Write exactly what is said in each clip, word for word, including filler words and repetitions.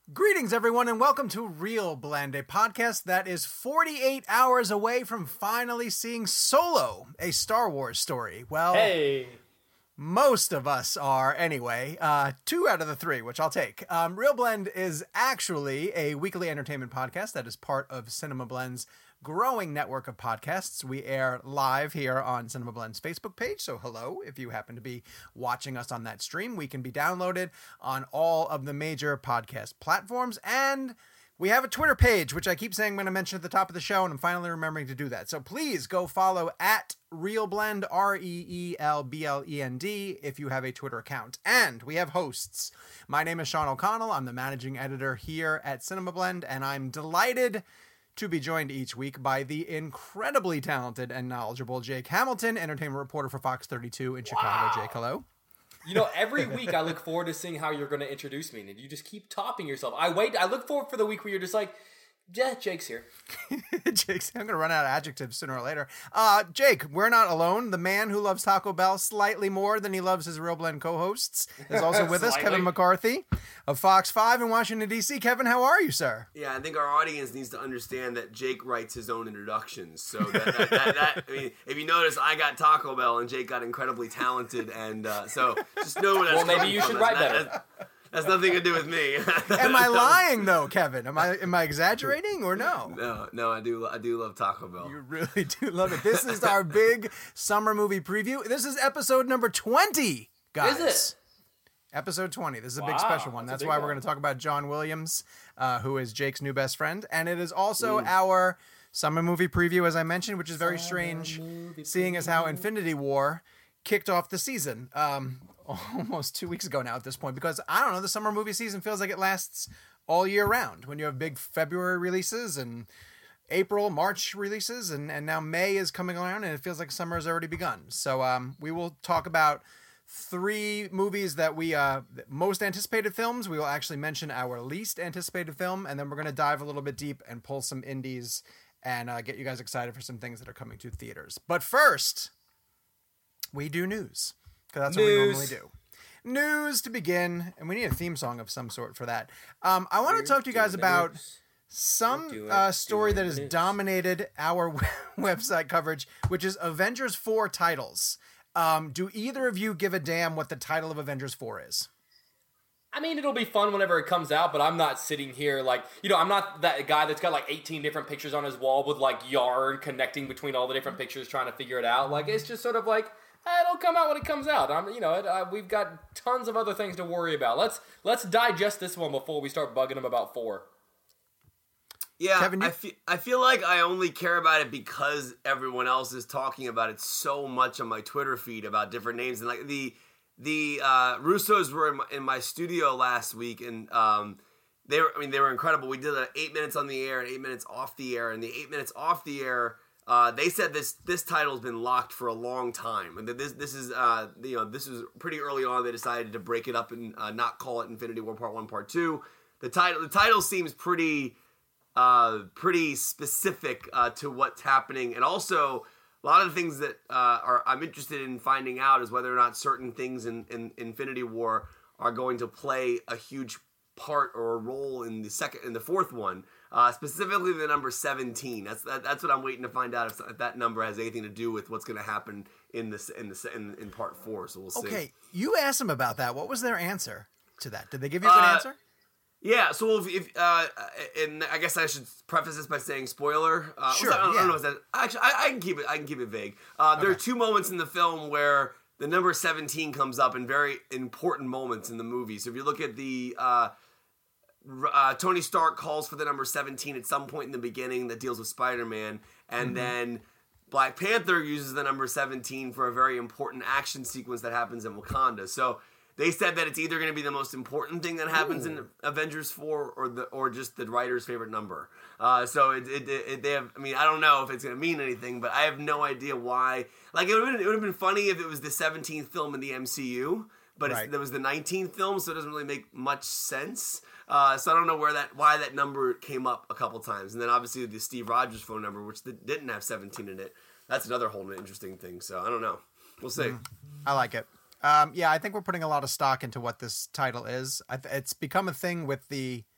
Greetings, everyone, and welcome to Real Blend, a podcast that is forty-eight hours away from finally seeing Solo, a Star Wars story. Well, hey, most of us are anyway. Uh, two out of the three, which I'll take. Um, Real Blend is actually a weekly entertainment podcast that is part of Cinema Blend's growing network of podcasts. We air live here on Cinema Blend's Facebook page, so hello. If you happen to be watching us on that stream, we can be downloaded on all of the major podcast platforms, and we have a Twitter page, which I keep saying I'm going to mention at the top of the show, and I'm finally remembering to do that. So please go follow at ReelBlend, R E E L B L E N D, if you have a Twitter account. And we have hosts. My name is Sean O'Connell. I'm the managing editor here at Cinema Blend, and I'm delighted to be joined each week by the incredibly talented and knowledgeable Jake Hamilton, entertainment reporter for Fox thirty-two in Chicago. Wow. Jake, hello. You know, every week I look forward to seeing how you're going to introduce me, and you just keep topping yourself. I wait. I look forward for the week where you're just like, yeah, Jake's here. Jake's, I'm going to run out of adjectives sooner or later. Uh, Jake, we're not alone. The man who loves Taco Bell slightly more than he loves his Real Blend co-hosts is also with us, Kevin McCarthy of Fox five in Washington, D C. Kevin, how are you, sir? Yeah, I think our audience needs to understand that Jake writes his own introductions. So that, that, that, that I mean, if you notice, I got Taco Bell and Jake got incredibly talented, and uh, so just know where that's Well, maybe coming you from. should That's write not- better. That's, that's nothing to do with me. Am I lying though, Kevin? Am I am I exaggerating or no? No, no, I do. I do love Taco Bell. You really do love it. This is our big summer movie preview. This is episode number twenty, guys. Is it? Episode twenty. This is a Wow, big special one. that's That's a big why one. we're going to talk about John Williams, uh, who is Jake's new best friend. And it is also Mm. our summer movie preview, as I mentioned, which is very Summer strange, movie seeing as how preview. Infinity War kicked off the season um, almost two weeks ago now at this point. Because, I don't know, the summer movie season feels like it lasts all year round when you have big February releases and April, March releases, and, and now May is coming around, and it feels like summer has already begun. So um, we will talk about three movies that we uh most anticipated films. We will actually mention our least anticipated film, and then we're going to dive a little bit deep and pull some indies and uh, get you guys excited for some things that are coming to theaters. But first, we do news, because that's what we normally News. do. News to begin, and we need a theme song of some sort for that. Um, I want to talk to you guys about some We're doing- uh, story that doing has this. dominated our website coverage, which is Avengers four titles. Um, do either of you give a damn what the title of Avengers four is? I mean, it'll be fun whenever it comes out, but I'm not sitting here like, you know, I'm not that guy that's got like eighteen different pictures on his wall with like yarn connecting between all the different pictures trying to figure it out. Like, it's just sort of like, eh, it'll come out when it comes out. I'm, you know, it, uh, we've got tons of other things to worry about. Let's let's digest this one before we start bugging him about four. Yeah, Kevin, you- I feel I feel like I only care about it because everyone else is talking about it so much on my Twitter feed about different names, and like the the uh, Russos were in my, in my studio last week, and um, they were I mean they were incredible. We did uh, eight minutes on the air and eight minutes off the air, and the eight minutes off the air. Uh, they said this this title has been locked for a long time, and that this this is uh, you know this was pretty early on. They decided to break it up and uh, not call it Infinity War Part One, Part Two. The title the title seems pretty. Uh, pretty specific uh, to what's happening, and also a lot of the things that uh, are I'm interested in finding out is whether or not certain things in, in Infinity War are going to play a huge part or a role in the second in the fourth one, uh, specifically the number seventeen. That's that, that's what I'm waiting to find out if, if that number has anything to do with what's going to happen in this in the in, in part four. So we'll see. Okay, you asked them about that. What was their answer to that? Did they give you a good Uh, answer? Yeah, so if, if uh, and I guess I should preface this by saying spoiler. Uh, Sure, I don't, I yeah. don't know if that. Actually, I, I can keep it. I can keep it vague. Uh, there are two moments in the film where the number seventeen comes up in very important moments in the movie. So if you look at the uh, r- uh, Tony Stark calls for the number seventeen at some point in the beginning that deals with Spider-Man, and Mm-hmm. then Black Panther uses the number seventeen for a very important action sequence that happens in Wakanda. So. They said that it's either going to be the most important thing that happens in Avengers four, or the or just the writer's favorite number. Uh, so it, it, it they have. I mean, I don't know if it's going to mean anything, but I have no idea why. Like it would have been, it would have been funny if it was the seventeenth film in the M C U, but Right. it's, there was the nineteenth film, so it doesn't really make much sense. Uh, so I don't know where that why that number came up a couple times, and then obviously the Steve Rogers phone number, which didn't have seventeen in it. That's another whole interesting thing. So I don't know. We'll see. I like it. Um, yeah, I think we're putting a lot of stock into what this title is. I th- it's become a thing with the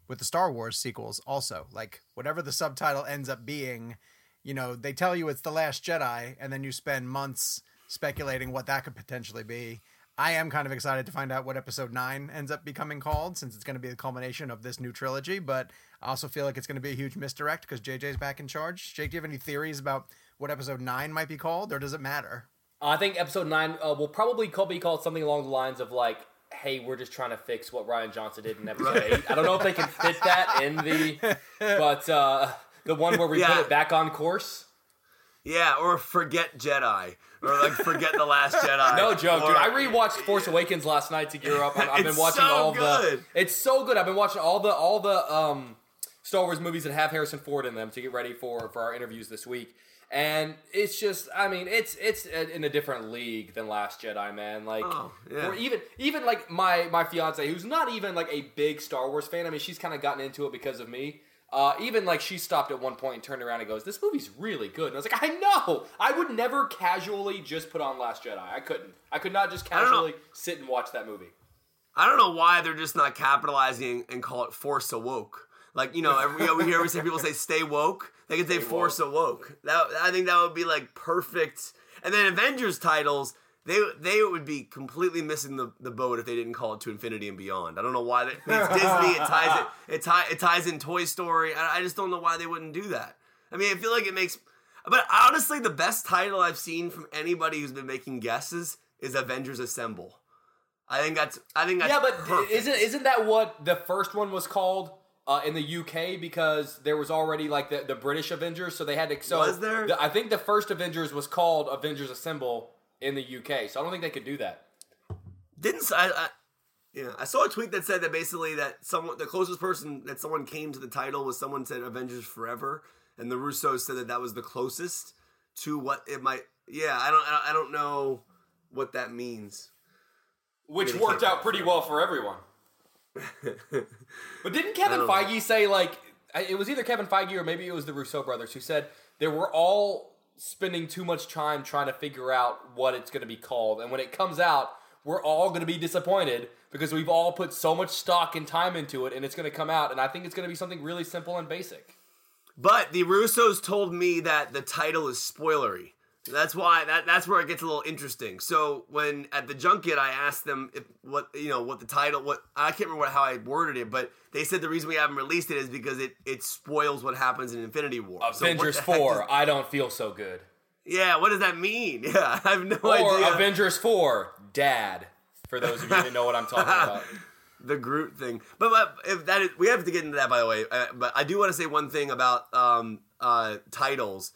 with the Star Wars sequels also. Like, whatever the subtitle ends up being, you know, they tell you it's The Last Jedi, and then you spend months speculating what that could potentially be. I am kind of excited to find out what episode nine ends up becoming called, since it's going to be the culmination of this new trilogy, but I also feel like it's going to be a huge misdirect because J J's back in charge. Jake, do you have any theories about what episode nine might be called, or does it matter? I think episode nine uh, will probably call, be called something along the lines of like, hey, we're just trying to fix what Rian Johnson did in episode eight. I don't know if they can fit that in the, but uh, the one where we yeah. put it back on course. Yeah, or forget Jedi. Or like forget The Last Jedi. No joke, or, dude. I rewatched Force Awakens last night to gear up. I've, I've been watching so all good. the. It's so good. I've been watching all the all the um, Star Wars movies that have Harrison Ford in them to get ready for for our interviews this week. And it's just, I mean, it's it's in a different league than Last Jedi, man. Like, oh, yeah. or even even like my my fiance, who's not even like a big Star Wars fan. I mean, she's kind of gotten into it because of me. Uh, even like she stopped at one point and turned around and goes, "This movie's really good." And I was like, "I know. I would never casually just put on Last Jedi. I couldn't. I could not just casually sit and watch that movie." I don't know why they're just not capitalizing and call it Force Awoke. Like, you know, every, you know, we hear we say people say "stay woke." They could say Stay Force woke. Awoke. That I think that would be like perfect. And then Avengers titles, they they would be completely missing the, the boat if they didn't call it To Infinity and Beyond. I don't know why. That, it's Disney. It ties it. It, tie, it ties in Toy Story. I, I just don't know why they wouldn't do that. I mean, I feel like it makes. But honestly, the best title I've seen from anybody who's been making guesses is Avengers Assemble. I think that's. I think that's. Yeah, but perfect. isn't isn't that what the first one was called? Uh, in the U K, because there was already like the, the British Avengers, so they had to. So was there? The, I think the first Avengers was called Avengers Assemble in the U K, so I don't think they could do that. Didn't I? I yeah, I saw a tweet that said that basically that someone, the closest person that someone came to the title was someone said Avengers Forever, and the Russos said that that was the closest to what it might. Yeah, I don't. I don't know what that means. Which really worked out pretty well for everyone. But didn't Kevin Feige know. say, like, it was either Kevin Feige or maybe it was the Russo brothers who said they were all spending too much time trying to figure out what it's going to be called, and when it comes out, we're all going to be disappointed because we've all put so much stock and time into it, and it's going to come out, and I think it's going to be something really simple and basic. But the Russos told me that the title is spoilery. That's why that that's where it gets a little interesting. So when at the junket, I asked them if what you know what the title what I can't remember how I worded it, but they said the reason we haven't released it is because it it spoils what happens in Infinity War. Avengers so four. Does, I don't feel so good. Yeah, what does that mean? Yeah, I have no or idea. Or Avengers four. Dad. For those of you who know what I'm talking about. The Groot thing, but, but if that is, we have to get into that by the way. Uh, but I do want to say one thing about um, uh, titles.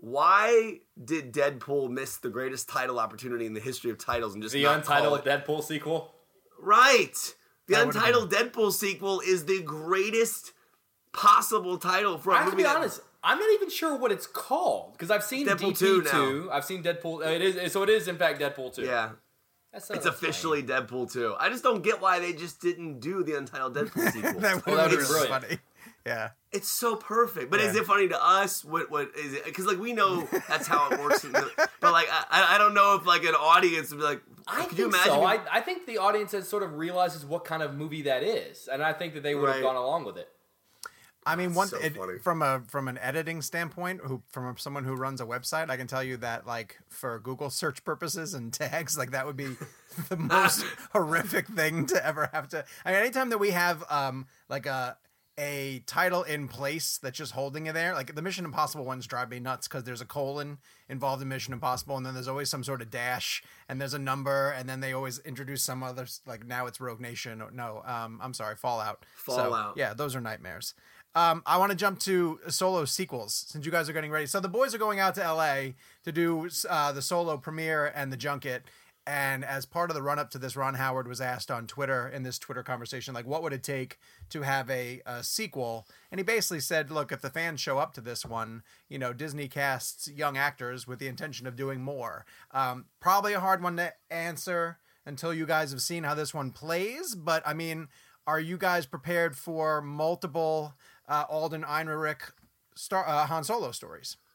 Why did Deadpool miss the greatest title opportunity in the history of titles and just the not untitled call it? Deadpool sequel? Right. The That untitled Deadpool sequel is the greatest possible title for a I have to movie. be that, honest. I'm not even sure what it's called because I've seen Deadpool D P two two. now. I've seen Deadpool. Uh, it is so. It is in fact Deadpool two. Yeah. That's It's officially lame. Deadpool two. I just don't get why they just didn't do the untitled Deadpool sequel. that well, would be really funny. Yeah. It's so perfect. But yeah. is it funny to us? What what is it? Because like we know that's how it works. In the, but like I I don't know if like an audience would be like, I could think you imagine? so. If, I, I think the audience has sort of realizes what kind of movie that is, and I think that they would Right. have gone along with it. I mean, one so it, funny. from a from an editing standpoint, who from someone who runs a website, I can tell you that like for Google search purposes and tags, like that would be the most horrific thing to ever have to. I mean, anytime that we have um like a a title in place that's just holding it there, like the Mission Impossible ones drive me nuts because there's a colon involved in Mission Impossible, and then there's always some sort of dash, and there's a number, and then they always introduce some other like now it's Rogue Nation. Or, no, um, I'm sorry, Fallout. Fallout. So, yeah, those are nightmares. Um, I want to jump to Solo sequels since you guys are getting ready. So the boys are going out to L A to do uh, the Solo premiere and the junket. And as part of the run up to this, Ron Howard was asked on Twitter in this Twitter conversation, like, what would it take to have a, a sequel? And he basically said, look, if the fans show up to this one, you know, Disney casts young actors with the intention of doing more. Um, probably a hard one to answer until you guys have seen how this one plays. But I mean, are you guys prepared for multiple uh, Alden Ehrenreich Star uh, Han Solo stories?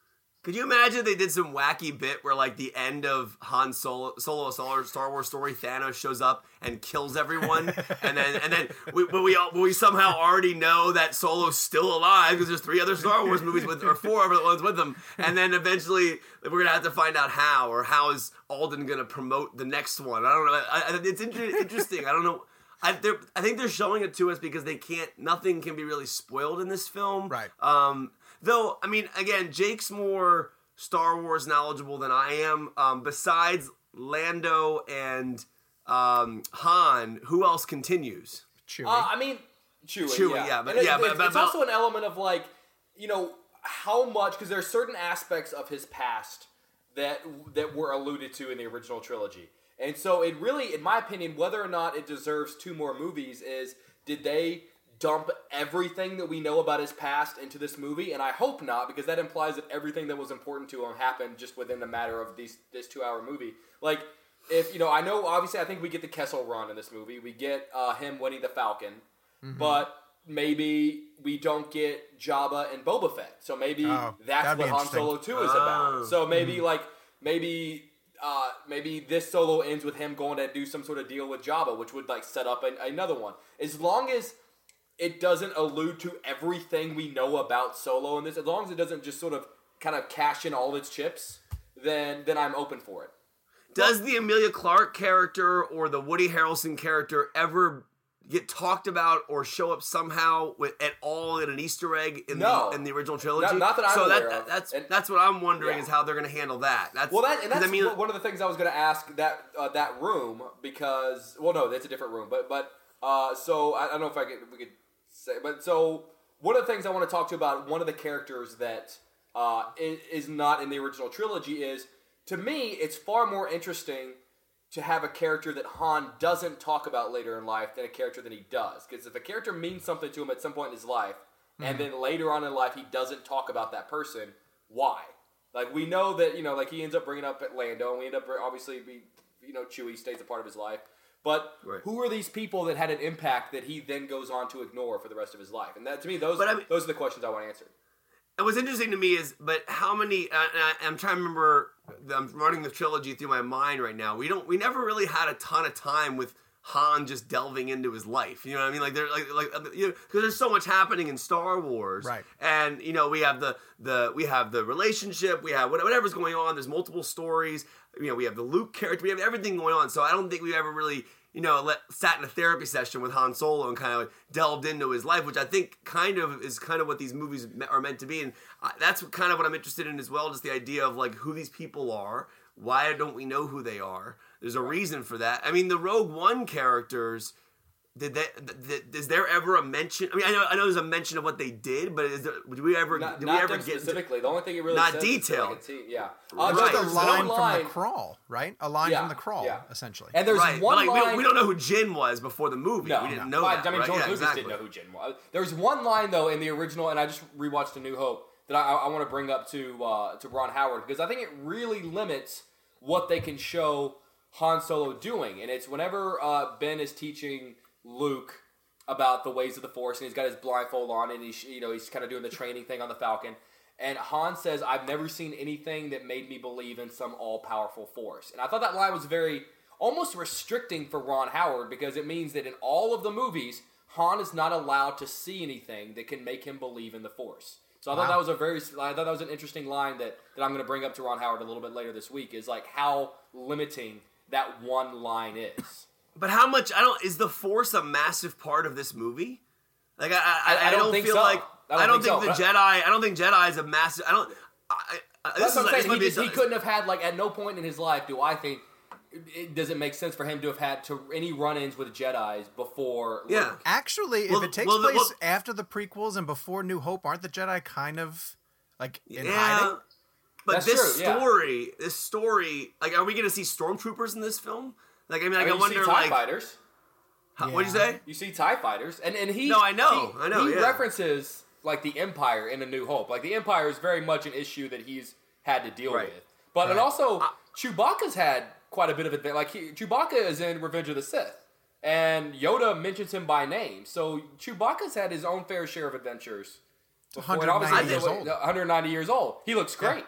Could you imagine if they did some wacky bit where, like, the end of Han Solo, Solo, Solo Star Wars story, Thanos shows up and kills everyone, and then and then we but we but we somehow already know that Solo's still alive because there's three other Star Wars movies with or four other ones with them, and then eventually we're gonna have to find out how or how is Alden gonna promote the next one. I don't know. I, I, it's inter- interesting. I don't know. I, I think they're showing it to us because they can't. Nothing can be really spoiled in this film, right? Um, Though, I mean, again, Jake's more Star Wars knowledgeable than I am. Um, besides Lando and um, Han, who else continues? Chewie. Uh, I mean, Chewie, Chewie, yeah. yeah, but- And it- yeah, it's, but- but- it's also an element of, like, you know, how much, because there are certain aspects of his past that that were alluded to in the original trilogy. And so it really, in my opinion, whether or not it deserves two more movies is, did they dump everything that we know about his past into this movie? And I hope not, because that implies that everything that was important to him happened just within the matter of these this two-hour movie. Like, if, you know, I know, obviously, I think we get the Kessel Run in this movie. We get uh, him winning the Falcon. Mm-hmm. But maybe we don't get Jabba and Boba Fett. So maybe oh, that's what Han Solo two is about. Oh. So maybe, Mm-hmm. like, maybe... Uh, maybe this Solo ends with him going to do some sort of deal with Jabba, which would, like, set up an, another one. As long as it doesn't allude to everything we know about Solo in this, as long as it doesn't just sort of kind of cash in all its chips, then then I'm open for it. Does the Emilia Clarke character or the Woody Harrelson character ever get talked about or show up somehow with, at all in an Easter egg in No. the in the original trilogy? Not- not that I'm so aware that, of. that's And- that's what I'm wondering Yeah. is how they're going to handle that. That's Well, that and 'cause that's I mean, one of the things I was going to ask that uh, that room because well, no, that's a different room. But but uh, so I, I don't know if I could we could say, but so one of the things I want to talk to you about one of the characters that uh, is, is not in the original trilogy is, to me, it's far more interesting to have a character that Han doesn't talk about later in life than a character that he does. Because if a character means something to him at some point in his life, mm-hmm. and then later on in life he doesn't talk about that person, why? Like, we know that, you know, like, he ends up bringing up Lando, and we end up, obviously, we, you know, Chewie stays a part of his life. But right. who are these people that had an impact that he then goes on to ignore for the rest of his life? And that, to me, those, But I mean, those are the questions I want to answer. And what's interesting to me is, but how many? Uh, and I, I'm trying to remember. I'm running the trilogy through my mind right now. We don't. We never really had a ton of time with Han just delving into his life. You know what I mean? Like there, like like you know, because there's so much happening in Star Wars, right? And you know, we have the the we have the relationship. We have whatever's going on. There's multiple stories. You know, we have the Luke character. We have everything going on. So I don't think we ever really, you know, let, sat in a therapy session with Han Solo and kind of delved into his life, which I think kind of is kind of what these movies are meant to be. And uh, that's kind of what I'm interested in as well, just the idea of, like, who these people are. Why don't we know who they are? There's a reason for that. I mean, the Rogue One characters, did they, th- is there ever a mention? I mean, I know, I know there's a mention of what they did, but is there, did we ever, Not, did not we ever them get specifically? The only thing it really not says detailed. Is, like, a yeah, uh, Right. just a there's line one from line, the crawl, right? A line Yeah, from the crawl, yeah. essentially. and there's right. one but, like, line. we, don't, we don't know who Jin was before the movie. No, we didn't no. know But, that. I mean, right? George Yeah, Lucas exactly. didn't know who Jin was. There's one line though in the original, and I just rewatched A New Hope that I, I want to bring up to uh, to Ron Howard because I think it really limits what they can show Han Solo doing, and it's whenever uh, Ben is teaching Luke about the ways of the Force, and he's got his blindfold on, and he's you know he's kind of doing the training thing on the Falcon. And Han says, "I've never seen anything that made me believe in some all-powerful Force." And I thought that line was very almost restricting for Ron Howard because it means that in all of the movies, Han is not allowed to see anything that can make him believe in the Force. So I thought Wow. that was a very, I thought that was an interesting line that, that I'm going to bring up to Ron Howard a little bit later this week. Is like how limiting that one line is. But how much? I don't. Is the Force a massive part of this movie? Like I, I, I- I I don't don't, think feel so. like I don't I don't think think, so. the Jedi. I don't think Jedi is a massive. I don't. I, I, this That's is what I'm like, this saying. might He, be just, he a- couldn't have had like at no point in his life do I think it, does it make sense for him to have had to any run-ins with Jedi's before. Luke. Yeah. Actually, Well, if it takes well, the- place well- after the prequels and before New Hope, aren't the Jedi kind of like in yeah. hiding? But That's this true, yeah. story, this story, like, are we going to see stormtroopers in this film? Like, I mean, like, I mean, I you wonder, see TIE like, fighters. how, what'd you Yeah. say? You see TIE fighters, and and he No, I know, he, I know, he yeah. references like the Empire in A New Hope. Like the Empire is very much an issue that he's had to deal Right. with. But and Right. also Chewbacca's had quite a bit of advantage. Like he, Chewbacca is in Revenge of the Sith, and Yoda mentions him by name. So Chewbacca's had his own fair share of adventures. before. And one hundred ninety obviously, years he's old. one hundred ninety years old. He looks great.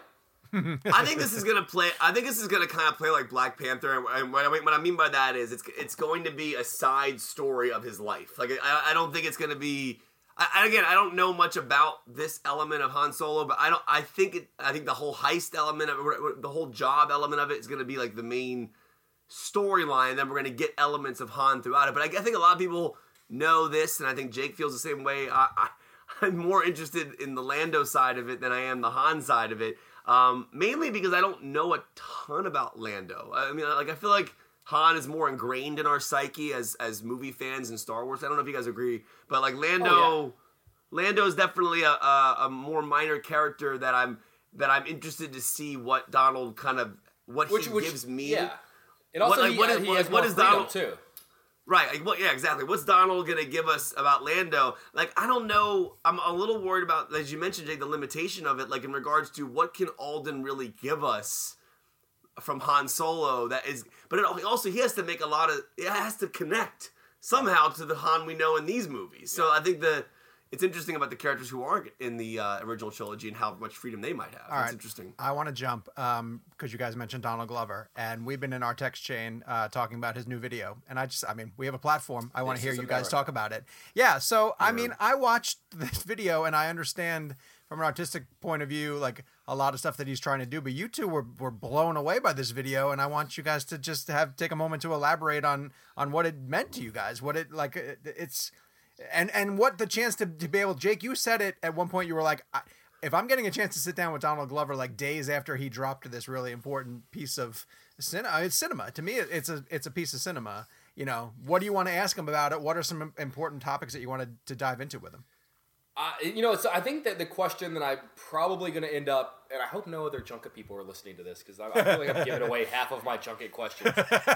I think this is gonna play. I think this is gonna kind of play like Black Panther, and what I mean, what I mean by that is it's it's going to be a side story of his life. Like I, I don't think it's gonna be. I, again, I don't know much about this element of Han Solo, but I don't. I think it. I think the whole heist element of it, the whole job element of it is gonna be like the main storyline. Then we're gonna get elements of Han throughout it. But I, I think a lot of people know this, and I think Jake feels the same way. I, I, I'm more interested in the Lando side of it than I am the Han side of it. Um, mainly because I don't know a ton about Lando. I mean, like I feel like Han is more ingrained in our psyche as as movie fans and Star Wars. I don't know if you guys agree, but like Lando, oh, yeah. Lando is definitely a, a a more minor character that I'm that I'm interested to see what Donald kind of what which, he which, gives me. Yeah, it also what, like, he, what is, he has what more is Donald too. Right, like, well, yeah, exactly. What's Donald going to give us about Lando? Like, I don't know. I'm a little worried about, as you mentioned, Jake, the limitation of it, like, in regards to what can Alden really give us from Han Solo that is, but it also, he has to make a lot of, it has to connect somehow to the Han we know in these movies. So yeah. I think the, it's interesting about the characters who aren't in the uh, original trilogy and how much freedom they might have. All That's right. interesting. I want to jump because um, you guys mentioned Donald Glover, and we've been in our text chain uh, talking about his new video. And I just, I mean, we have a platform. I want to hear you guys talk about it. Yeah. So, yeah. I mean, I watched this video, and I understand from an artistic point of view, like a lot of stuff that he's trying to do. But you two were were blown away by this video, and I want you guys to just have take a moment to elaborate on on what it meant to you guys. What it like, it, it's. And and what the chance to, to be able, Jake, you said it at one point, you were like, I, if I'm getting a chance to sit down with Donald Glover like days after he dropped this really important piece of cinema, it's cinema. To me, it's a it's a piece of cinema. You know, what do you want to ask him about it? What are some important topics that you wanted to dive into with him? Uh, you know, so I think that the question that I'm probably going to end up, and I hope no other junket people are listening to this, because I, I feel like I've given away half of my junket questions.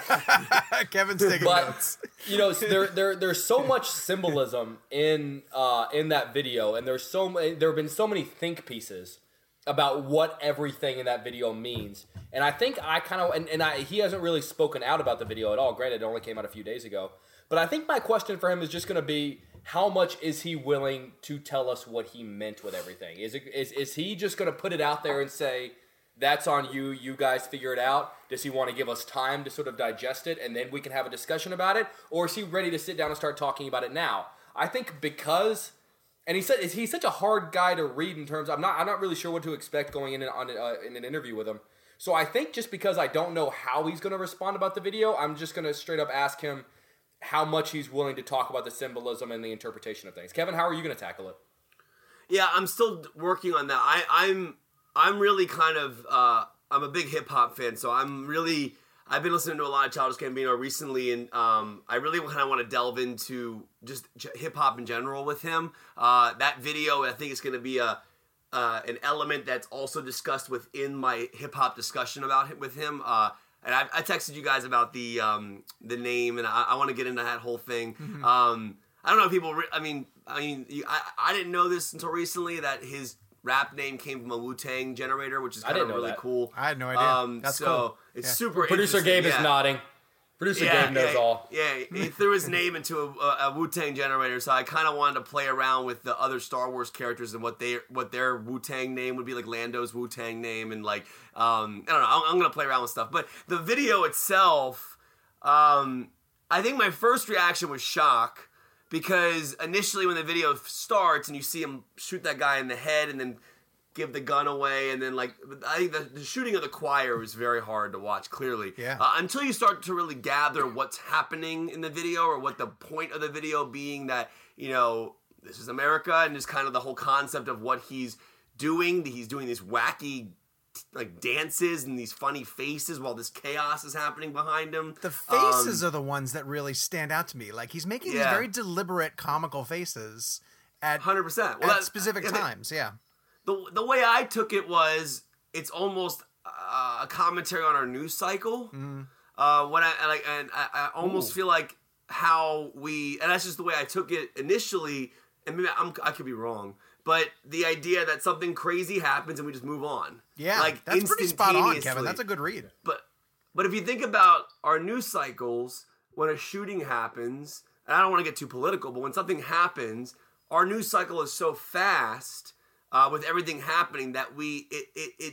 Kevin's taking but, notes. You know, there, there, there's so much symbolism in uh, in that video, and there's so there have been so many think pieces about what everything in that video means. And I think I kind of, and, and I, he hasn't really spoken out about the video at all. Granted, it only came out a few days ago. But I think my question for him is just going to be, how much is he willing to tell us what he meant with everything? Is it is is he just going to put it out there and say, that's on you, you guys figure it out? Does he want to give us time to sort of digest it and then we can have a discussion about it? Or is he ready to sit down and start talking about it now? I think because, and he said he's such a hard guy to read in terms, I'm not I'm not really sure what to expect going in on uh, in an interview with him. So I think just because I don't know how he's going to respond about the video, I'm just going to straight up ask him how much he's willing to talk about the symbolism and the interpretation of things. Kevin, how are you going to tackle it? Yeah, I'm still working on that. I, I'm I'm really kind of uh, I'm a big hip hop fan, so I'm really I've been listening to a lot of Childish Gambino recently, and um, I really kind of want to delve into just hip hop in general with him. Uh, that video, I think, is going to be a uh, an element that's also discussed within my hip hop discussion about him with him. Uh, And I, I texted you guys about the um, the name, and I, I want to get into that whole thing. Mm-hmm. Um, I don't know if people. Re- I mean, I mean, you, I I didn't know this until recently that his rap name came from a Wu-Tang generator, which is kind of really that. cool. I had no idea. Um, That's so cool. It's yeah. super. Producer Gabe yeah. is nodding. Producer yeah, Gabe knows yeah, all. Yeah, he threw his name into a, a, a Wu-Tang generator, so I kind of wanted to play around with the other Star Wars characters and what they what their Wu-Tang name would be, like Lando's Wu-Tang name, and like um, I don't know. I'm, I'm gonna play around with stuff, but the video itself, um, I think my first reaction was shock, because initially when the video starts and you see him shoot that guy in the head and then give the gun away, and then like I think the, the shooting of the choir was very hard to watch clearly. Yeah. Uh, until you start to really gather what's happening in the video, or what the point of the video being that, you know, this is America, and just kind of the whole concept of what he's doing. He's doing these wacky like dances and these funny faces while this chaos is happening behind him. The faces um, are the ones that really stand out to me. Like he's making yeah. these very deliberate comical faces at one hundred percent. Well, at that, specific yeah, times. Yeah. The the way I took it was it's almost uh, a commentary on our news cycle. Mm. Uh, what I like, and I, I almost Ooh. feel like how we, and that's just the way I took it initially. And maybe I'm, I could be wrong, but the idea that something crazy happens and we just move on. Yeah, like that's pretty spot on, Kevin. That's a good read. But but if you think about our news cycles, when a shooting happens, and I don't want to get too political, but when something happens, our news cycle is so fast. Uh, with everything happening, that we it, it it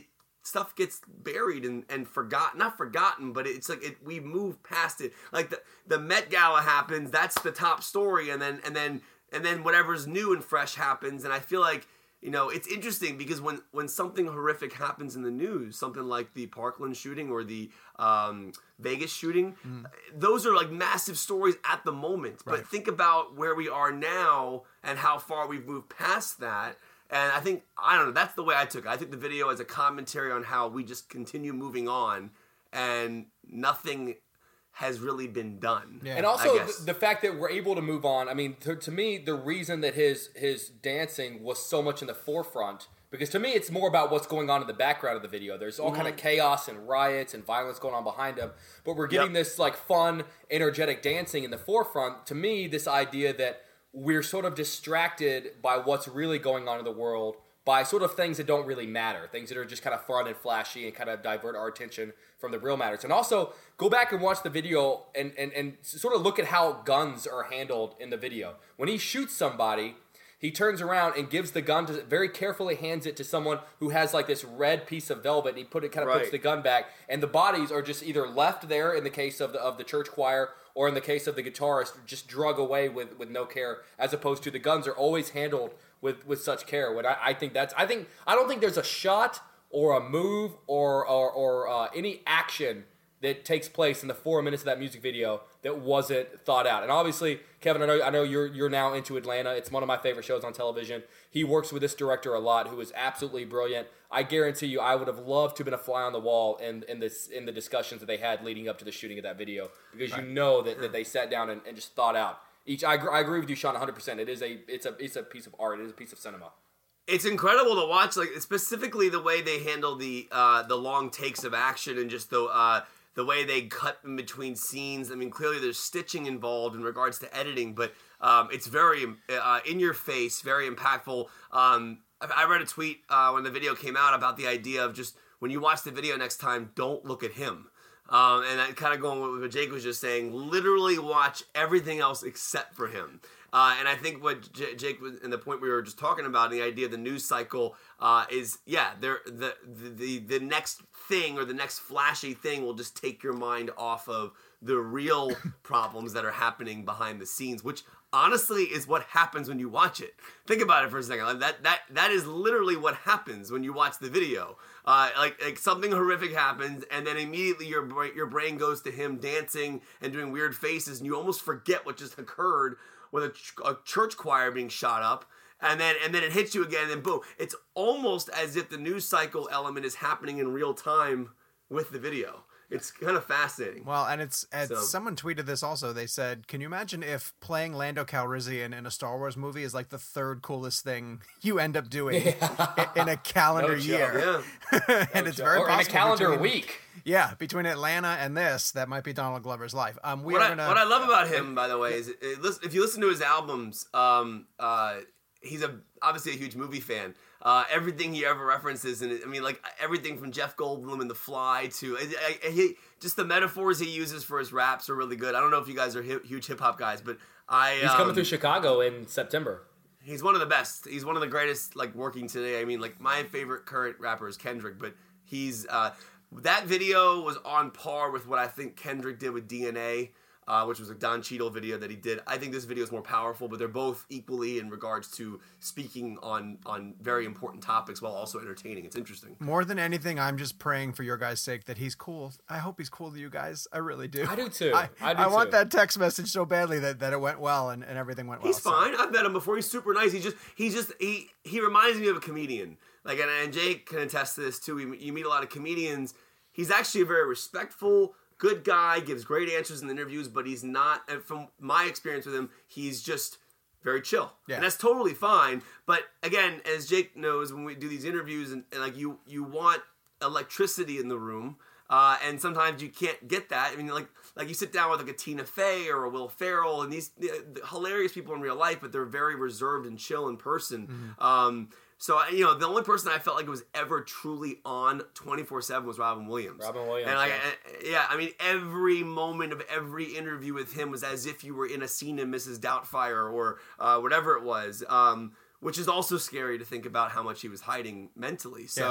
stuff gets buried and, and forgotten. Not forgotten, but it's like it, we move past it. Like the the Met Gala happens, that's the top story, and then and then and then whatever's new and fresh happens. And I feel like, you know, it's interesting because when, when something horrific happens in the news, something like the Parkland shooting or the um, Vegas shooting, mm. those are like massive stories at the moment. Right. But think about where we are now and how far we've moved past that. And I think, I don't know, that's the way I took it. I took the video as a commentary on how we just continue moving on and nothing has really been done. Yeah. And also the, the fact that we're able to move on. I mean, to, to me, the reason that his his dancing was so much in the forefront, because to me, it's more about what's going on in the background of the video. There's all mm-hmm. kind of chaos and riots and violence going on behind him, but we're getting yep. this like fun, energetic dancing in the forefront. To me, this idea that we're sort of distracted by what's really going on in the world by sort of things that don't really matter, things that are just kind of fun and flashy and kind of divert our attention from the real matters. And also, go back and watch the video and, and, and sort of look at how guns are handled in the video. When he shoots somebody, he turns around and gives the gun to, very carefully hands it to someone who has like this red piece of velvet, and he put it kind of right. puts the gun back, and the bodies are just either left there in the case of the of the church choir, or in the case of the guitarist, just drug away with, with no care, as opposed to the guns are always handled with, with such care. When I, I think that's I think I don't think there's a shot or a move or or, or uh, any action that takes place in the four minutes of that music video that wasn't thought out. And obviously, Kevin, I know I know you're you're now into Atlanta. It's one of my favorite shows on television. He works with this director a lot, who is absolutely brilliant. I guarantee you, I would have loved to have been a fly on the wall in, in this in the discussions that they had leading up to the shooting of that video, because right. you know that, that they sat down and, and just thought out each. I, I agree with you, Sean, one hundred percent. It is a it's a it's a piece of art. It is a piece of cinema. It's incredible to watch, like specifically the way they handle the uh, the long takes of action and just the. Uh, The way they cut in between scenes. I mean, clearly there's stitching involved in regards to editing, but um, it's very uh, in your face, very impactful. Um, I, I read a tweet uh, when the video came out about the idea of just when you watch the video next time, don't look at him. Um, and I kind of going with what Jake was just saying, literally watch everything else except for him. Uh, and I think what J- Jake was, and the point we were just talking about, the idea of the news cycle uh, is, yeah, the, the the the next thing or the next flashy thing will just take your mind off of the real problems that are happening behind the scenes, which honestly is what happens when you watch it. Think about it for a second. Like that that that is literally what happens when you watch the video. Uh, like like something horrific happens, and then immediately your bra- your brain goes to him dancing and doing weird faces, and you almost forget what just occurred with a, ch- a church choir being shot up, and then and then it hits you again, and then boom. It's almost as if the news cycle element is happening in real time with the video. It's kind of fascinating. Well, and it's, it's so. Someone tweeted this also. They said, can you imagine if playing Lando Calrissian in a Star Wars movie is like the third coolest thing you end up doing yeah. in a calendar no year? Yeah. and no it's joke. very or possible. in a calendar between, week. Yeah, between Atlanta and this, that might be Donald Glover's life. Um, we what, are I, gonna, what I love about him, by the way, is it, if you listen to his albums, um, uh, he's a obviously a huge movie fan. Uh, everything he ever references, and I mean, like everything from Jeff Goldblum and The Fly to I, I, he, just the metaphors he uses for his raps are really good. I don't know if you guys are hip, huge hip hop guys, but I he's um, coming through Chicago in September. He's one of the best. He's one of the greatest, like working today. I mean, like my favorite current rapper is Kendrick, but he's uh, that video was on par with what I think Kendrick did with D N A. Uh, which was a Don Cheadle video that he did. I think this video is more powerful, but they're both equally in regards to speaking on on very important topics while also entertaining. It's interesting. More than anything, I'm just praying for your guys' sake that he's cool. I hope he's cool to you guys. I really do. I do too. I, I, do I want too. that text message so badly that, that it went well and, and everything went well. He's fine. So. I've met him before. He's super nice. He just he just he he reminds me of a comedian. Like and, and Jake can attest to this too. We, you meet a lot of comedians. He's actually a very respectful, good guy, gives great answers in the interviews, but he's not, and from my experience with him, he's just very chill. Yeah. And that's totally fine. But again, as Jake knows, when we do these interviews, and, and like you, you want electricity in the room, uh, and sometimes you can't get that. I mean, like like you sit down with like a Tina Fey or a Will Ferrell, and these uh, hilarious people in real life, but they're very reserved and chill in person. Mm-hmm. Um, So, you know, the only person I felt like it was ever truly on twenty-four seven was Robin Williams. Robin Williams, and like, yeah. yeah, I mean, every moment of every interview with him was as if you were in a scene in Missus Doubtfire or uh, whatever it was, um, which is also scary to think about how much he was hiding mentally. So,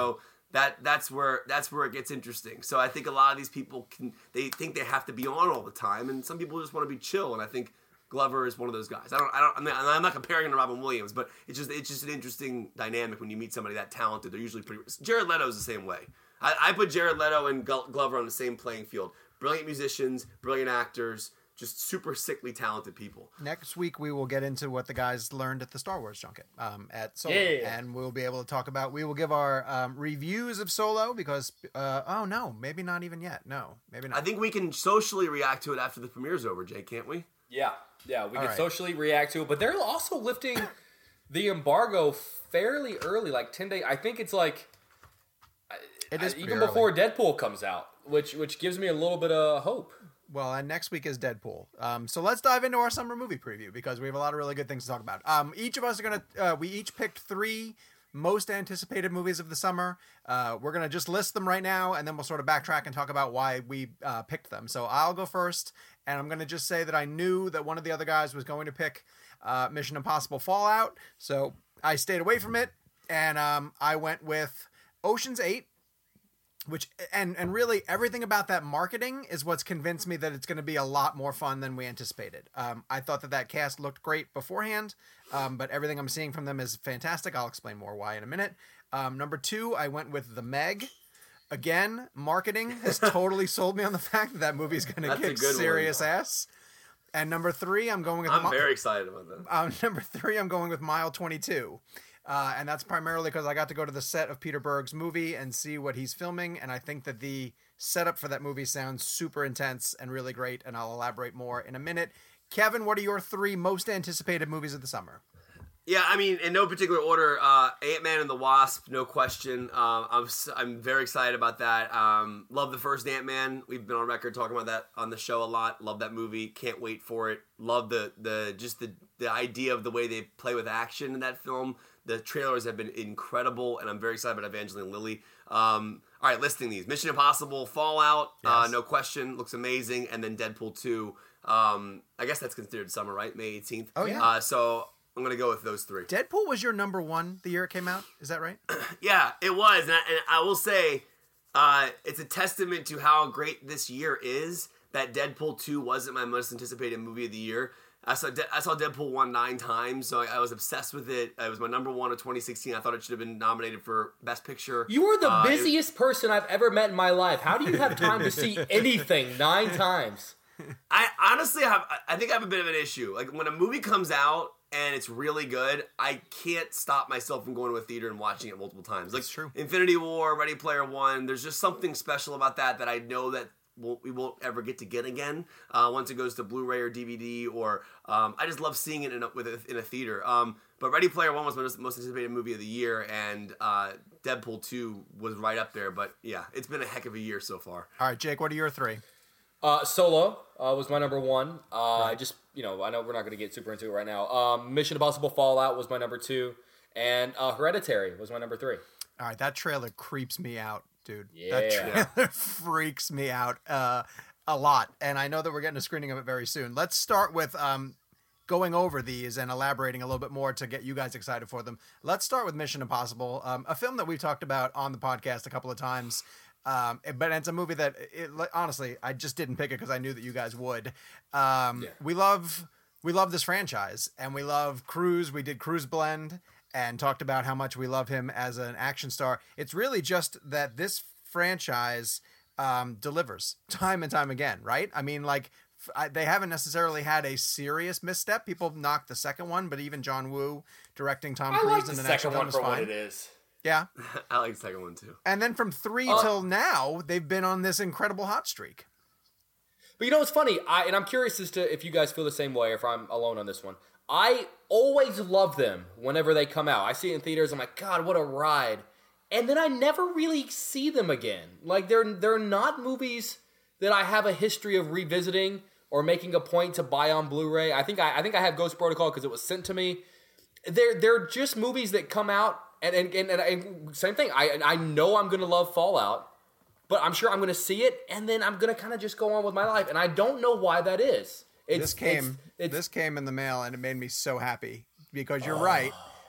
that that's where that's where it gets interesting. So I think a lot of these people can they think they have to be on all the time, and some people just want to be chill. And I think Glover is one of those guys. I don't I don't I'm not, I'm not comparing him to Robin Williams, but it's just it's just an interesting dynamic when you meet somebody that talented. They're usually pretty. Jared Leto's the same way. I, I put Jared Leto and Glover on the same playing field. Brilliant musicians, brilliant actors. Just super sickly talented people. Next week, we will get into what the guys learned at the Star Wars junket um, at Solo. Yeah. And we'll be able to talk about, we will give our um, reviews of Solo because, uh, oh no, maybe not even yet. No, maybe not. I think we can socially react to it after the premiere's over, Jay, can't we? Yeah, yeah, we All can right. socially react to it, but they're also lifting the embargo fairly early, like ten days. I think it's like It is uh, pretty even early. before Deadpool comes out, which which gives me a little bit of hope. Well, and next week is Deadpool. Um, so let's dive into our summer movie preview because we have a lot of really good things to talk about. Um, each of us are going to, uh, we each picked three most anticipated movies of the summer. Uh, we're going to just list them right now, and then we'll sort of backtrack and talk about why we uh, picked them. So I'll go first, and I'm going to just say that I knew that one of the other guys was going to pick uh, Mission Impossible Fallout. So I stayed away from it, and um, I went with Ocean's eight. Which and and really everything about that marketing is what's convinced me that it's going to be a lot more fun than we anticipated. Um, I thought that that cast looked great beforehand, um, but everything I'm seeing from them is fantastic. I'll explain more why in a minute. Um, number two, I went with The Meg. Again, marketing has totally sold me on the fact that that movie is going to That's a kick good one. serious ass. And number three, I'm going with I'm Mi- very excited about that. uh, number three, I'm going with Mile twenty-two. Uh, and that's primarily because I got to go to the set of Peter Berg's movie and see what he's filming. And I think that the setup for that movie sounds super intense and really great. And I'll elaborate more in a minute. Kevin, what are your three most anticipated movies of the summer? Yeah, I mean, in no particular order, uh, Ant-Man and the Wasp, no question. Um, I'm s- I'm very excited about that. Um, love the first Ant-Man. We've been on record talking about that on the show a lot. Love that movie. Can't wait for it. Love the the just the the idea of the way they play with action in that film. The trailers have been incredible, and I'm very excited about Evangeline Lilly. Um, all right, listing these: Mission Impossible, Fallout, uh, Yes. no question, looks amazing, and then Deadpool two. Um, I guess that's considered summer, right? May eighteenth. Oh, yeah. Uh, so I'm gonna go with those three. Deadpool was your number one the year it came out. Is that right? Yeah, it was, and I, and I will say, uh, it's a testament to how great this year is that Deadpool two wasn't my most anticipated movie of the year. I saw De- I saw Deadpool one nine times, so I, I was obsessed with it. It was my number one of twenty sixteen. I thought it should have been nominated for Best Picture. You are the Uh, it- busiest person I've ever met in my life. How do you have time to see anything nine times? I honestly have. I think I have a bit of an issue. Like when a movie comes out and it's really good, I can't stop myself from going to a theater and watching it multiple times. Like That's true. Infinity War, Ready Player One. There's just something special about that that I know that won't, we won't ever get to get again uh, once it goes to Blu-ray or D V D. Or um, I just love seeing it in a, with a, in a theater. Um, but Ready Player One was my most, most anticipated movie of the year, and uh, Deadpool two was right up there. But yeah, it's been a heck of a year so far. All right, Jake, what are your three? Uh, Solo uh, was my number one. Uh, I just, you know, I know we're not going to get super into it right now. Um, Mission Impossible Fallout was my number two. And uh, Hereditary was my number three. All right, that trailer creeps me out, dude. Yeah. That trailer freaks me out uh, a lot. And I know that we're getting a screening of it very soon. Let's start with um, going over these and elaborating a little bit more to get you guys excited for them. Let's start with Mission Impossible, um, a film that we've talked about on the podcast a couple of times. Um, but it's a movie that, it, honestly, I just didn't pick it because I knew that you guys would. Um, Yeah. We love we love this franchise, and we love Cruise. We did Cruise Blend and talked about how much we love him as an action star. It's really just that this franchise um, delivers time and time again, right? I mean, like, f- I, they haven't necessarily had a serious misstep. People knocked the second one, but even John Woo directing Tom I Cruise like the in an second action film one is for what fine. it is. Yeah. I like the second one too. And then from three Uh, till now, they've been on this incredible hot streak. But you know what's funny? I and I'm curious as to if you guys feel the same way or if I'm alone on this one. I always love them whenever they come out. I see it in theaters. I'm like, God, what a ride! And then I never really see them again. Like they're they're not movies that I have a history of revisiting or making a point to buy on Blu-ray. I think I, I think I have Ghost Protocol because it was sent to me. They're they're just movies that come out and and, and, and, and same thing. I I know I'm gonna love Fallout. But I'm sure I'm going to see it, and then I'm going to kind of just go on with my life. And I don't know why that is. It's, This came It's, it's, this came in the mail, and it made me so happy because you're right.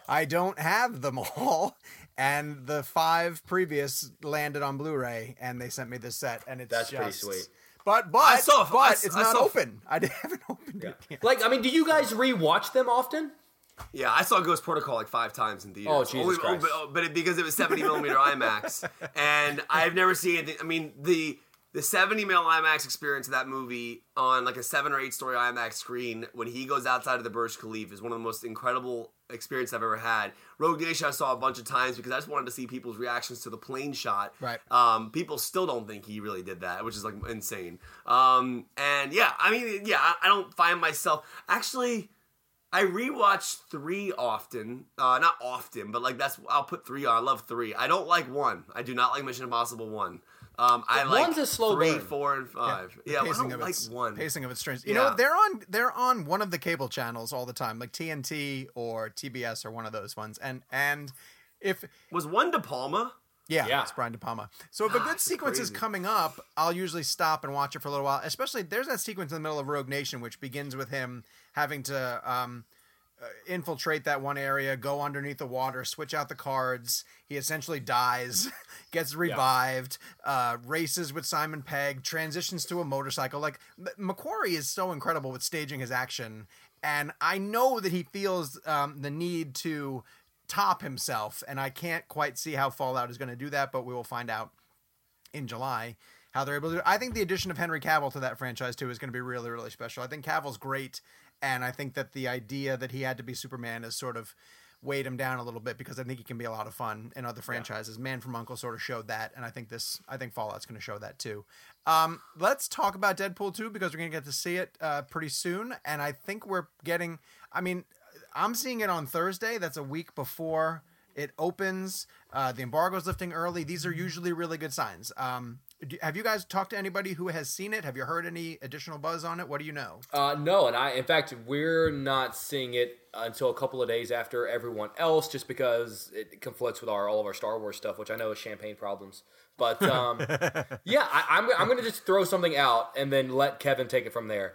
I don't have them all, and the five previous landed on Blu-ray, and they sent me this set, and it's That's just, pretty sweet. But but I saw- but I- it's I not saw- open. I haven't opened Yeah. it yet. Like, I mean, do you guys rewatch them often? Yeah, I saw Ghost Protocol like five times in theaters. Oh, Jesus Only- Christ. But, but it, because it was seventy millimeter IMAX, and I've never seen anything. I mean, the the seventy mil IMAX experience of that movie on like a seven or eight story IMAX screen when he goes outside of the Burj Khalifa is one of the most incredible experiences I've ever had. Rogue Nation I saw a bunch of times because I just wanted to see people's reactions to the plane shot. Right. Um, people still don't think he really did that, which is like insane. Um, and yeah, I mean, yeah, I, I don't find myself actually. I rewatch three often, uh, not often, but like that's I'll put three on. I love three. I don't like one. I do not like Mission Impossible one. Um, I like One's a slow three, burn. four, and five. The Yeah, I pacing don't of like it's, one. Pacing of it's strange. You Yeah. know, they're on they're on one of the cable channels all the time, like T N T or T B S or one of those ones. And and if Was one De Palma? yeah, Yeah. it's Brian De Palma. So if a Ah, good it's sequence is crazy. coming up, I'll usually stop and watch it for a little while. Especially there's that sequence in the middle of Rogue Nation, which begins with him having to um, uh, infiltrate that one area, go underneath the water, switch out the cards. He essentially dies, gets revived, uh, races with Simon Pegg, transitions to a motorcycle. Like M- McQuarrie is so incredible with staging his action, and I know that he feels um, the need to top himself, and I can't quite see how Fallout is going to do that, but we will find out in July how they're able to do it. I think the addition of Henry Cavill to that franchise too is going to be really, really special. I think Cavill's great, and I think that the idea that he had to be Superman has sort of weighed him down a little bit because I think he can be a lot of fun in other franchises. Man from U N C L E sort of showed that, and I think this, I think Fallout's going to show that too. Um, let's talk about Deadpool two because we're going to get to see it uh, pretty soon, and I think we're getting. I mean, I'm seeing it on Thursday. That's a week before it opens. Uh, the embargo's lifting early. These are usually really good signs. Um, do, have you guys talked to anybody who has seen it? Have you heard any additional buzz on it? What do you know? Uh, no, and I, in fact, we're not seeing it until a couple of days after everyone else, just because it conflicts with our all of our Star Wars stuff, which I know is champagne problems. But um, yeah, I, I'm I'm going to just throw something out and then let Kevin take it from there.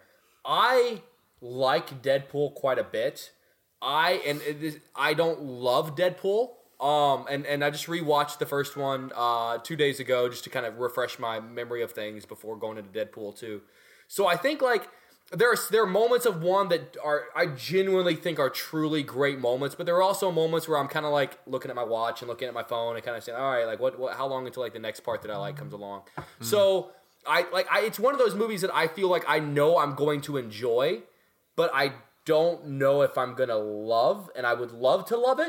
I like Deadpool quite a bit. I and it is, I don't love Deadpool. Um, and, and I just rewatched the first one uh, two days ago just to kind of refresh my memory of things before going into Deadpool two. So I think like there are there are moments of one that are I genuinely think are truly great moments, but there are also moments where I'm kind of like looking at my watch and looking at my phone and kind of saying, all right, like what, what how long until like the next part that I like comes along. Mm. So I like I it's one of those movies that I feel like I know I'm going to enjoy, but I don't know if I'm gonna love, and I would love to love it.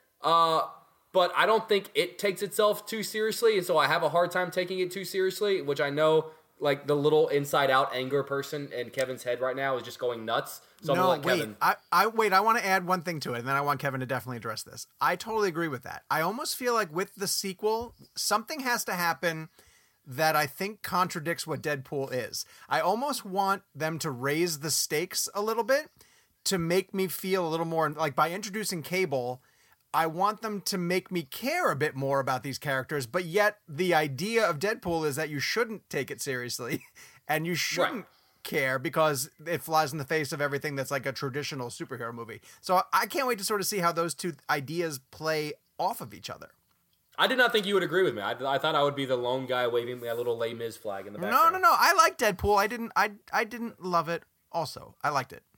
Uh, but I don't think it takes itself too seriously, and so I have a hard time taking it too seriously, which I know, like, the little inside-out anger person in Kevin's head right now is just going nuts. So no, I'm gonna let wait, Kevin. I, I wait. I want to add one thing to it, and then I want Kevin to definitely address this. I totally agree with that. I almost feel like with the sequel, something has to happen that I think contradicts what Deadpool is. I almost want them to raise the stakes a little bit to make me feel a little more like by introducing Cable. I want them to make me care a bit more about these characters, but yet the idea of Deadpool is that you shouldn't take it seriously and you shouldn't Right. care because it flies in the face of everything that's like a traditional superhero movie. So I can't wait to sort of see how those two ideas play off of each other. I did not think you would agree with me. I, I thought I would be the lone guy waving my little Les Mis flag in the No, background. no, no. I like Deadpool. I didn't I I didn't love it also. I liked it.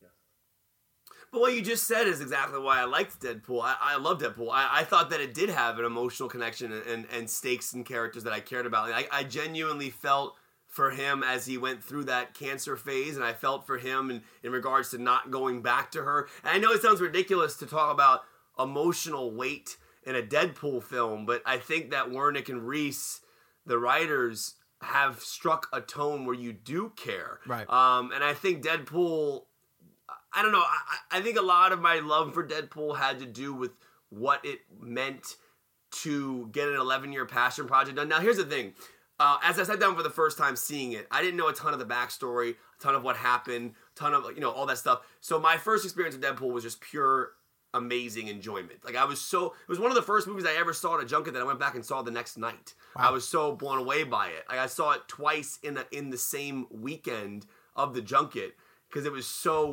But what you just said is exactly why I liked Deadpool. I, I love Deadpool. I, I thought that it did have an emotional connection and, and, and stakes and characters that I cared about. I, I genuinely felt for him as he went through that cancer phase, and I felt for him in, in regards to not going back to her. And I know it sounds ridiculous to talk about emotional weight in a Deadpool film, but I think that Wernick and Reese, the writers, have struck a tone where you do care. Right. Um, and I think Deadpool... I don't know. I, I think a lot of my love for Deadpool had to do with what it meant to get an eleven-year passion project done. Now, here's the thing. Uh, as I sat down for the first time seeing it, I didn't know a ton of the backstory, a ton of what happened, a ton of, you know, all that stuff. So my first experience with Deadpool was just pure amazing enjoyment. Like, I was so... It was one of the first movies I ever saw at a junket that I went back and saw the next night. Wow. I was so blown away by it. Like, I saw it twice in the, in the same weekend of the junket because it was so...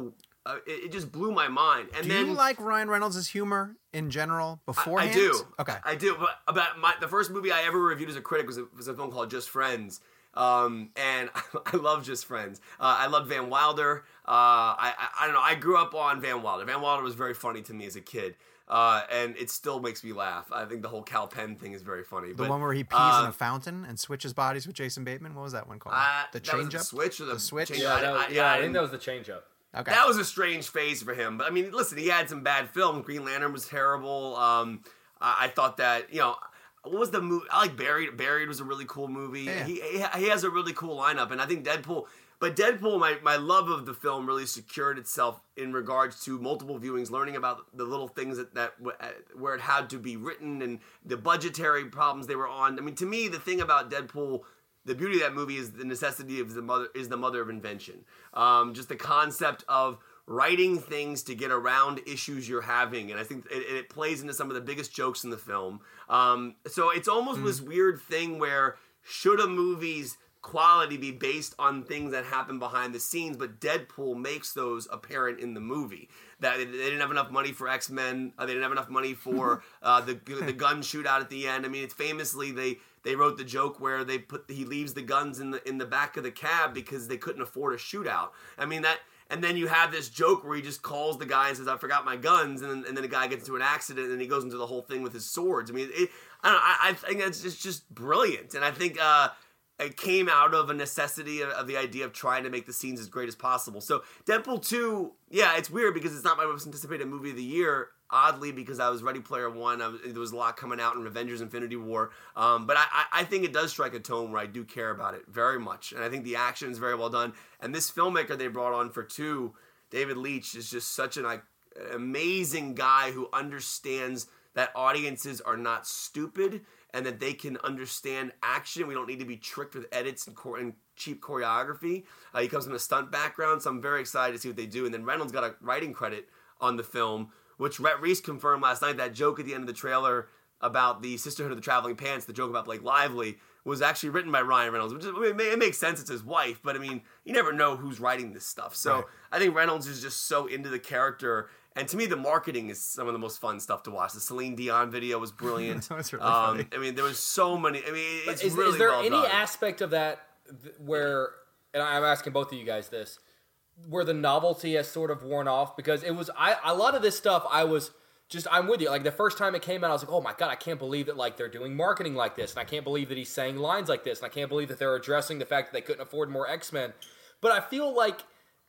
uh, it, it just blew my mind. And do then you like Ryan Reynolds' humor in general beforehand? I, I do. Okay, I do. But about my the first movie I ever reviewed as a critic was a, was a film called Just Friends. Um, and I love Just Friends. Uh, I loved Van Wilder. Uh, I, I I don't know. I grew up on Van Wilder. Van Wilder was very funny to me as a kid. Uh, and it still makes me laugh. I think the whole Cal Penn thing is very funny. The but, one where he pees uh, in a fountain and switches bodies with Jason Bateman? What was that one called? Uh, the that was change the up? switch or the, the switch? change- Yeah, that was, I, I, yeah, I, I think that was the change up. Okay. That was a strange phase for him. But I mean, listen, he had some bad films. Green Lantern was terrible. Um, I, I thought that, you know, what was the movie? I like Buried. Buried was a really cool movie. Yeah. He, he he has a really cool lineup, and I think Deadpool. But Deadpool, my, my love of the film really secured itself in regards to multiple viewings, learning about the little things that, that where it had to be written and the budgetary problems they were on. I mean, to me, the thing about Deadpool, the beauty of that movie is the necessity of the mother is the mother of invention. Um, just the concept of writing things to get around issues you're having, and I think it, it plays into some of the biggest jokes in the film. Um, so it's almost mm. this weird thing where should a movie's quality be based on things that happen behind the scenes, but Deadpool makes those apparent in the movie. That they didn't have enough money for X-Men, uh, they didn't have enough money for uh, the the gun shootout at the end. I mean, it's famously they they wrote the joke where they put he leaves the guns in the in the back of the cab because they couldn't afford a shootout. I mean that. And then you have this joke where he just calls the guy and says, "I forgot my guns," and then, and then the guy gets into an accident and he goes into the whole thing with his swords. I mean, it, I don't know. I, I think it's just, just brilliant, and I think uh, it came out of a necessity of, of the idea of trying to make the scenes as great as possible. So Deadpool two, yeah, it's weird because it's not my most anticipated movie of the year. Oddly, because I was Ready Player One, I was, there was a lot coming out in Avengers: Infinity War, um, but I, I think it does strike a tone where I do care about it very much, and I think the action is very well done. And this filmmaker they brought on for two, David Leitch, is just such an like, amazing guy who understands that audiences are not stupid and that they can understand action. We don't need to be tricked with edits and, chor- and cheap choreography. Uh, he comes from a stunt background, so I'm very excited to see what they do. And then Reynolds got a writing credit on the film, which Rhett Reese confirmed last night. That joke at the end of the trailer about the Sisterhood of the Traveling Pants, the joke about Blake Lively, was actually written by Ryan Reynolds, which is, I mean, it makes sense. It's his wife, but I mean, you never know who's writing this stuff. So right. I think Reynolds is just so into the character. And to me, the marketing is some of the most fun stuff to watch. The Celine Dion video was brilliant. That's really um, funny. I mean, there was so many. I mean, it's is, really is there well any done. aspect of that where, and I'm asking both of you guys this, where the novelty has sort of worn off? Because it was, I a lot of this stuff I was just, I'm with you. Like the first time it came out, I was like, oh my God, I can't believe that like they're doing marketing like this. And I can't believe that he's saying lines like this. And I can't believe that they're addressing the fact that they couldn't afford more X-Men. But I feel like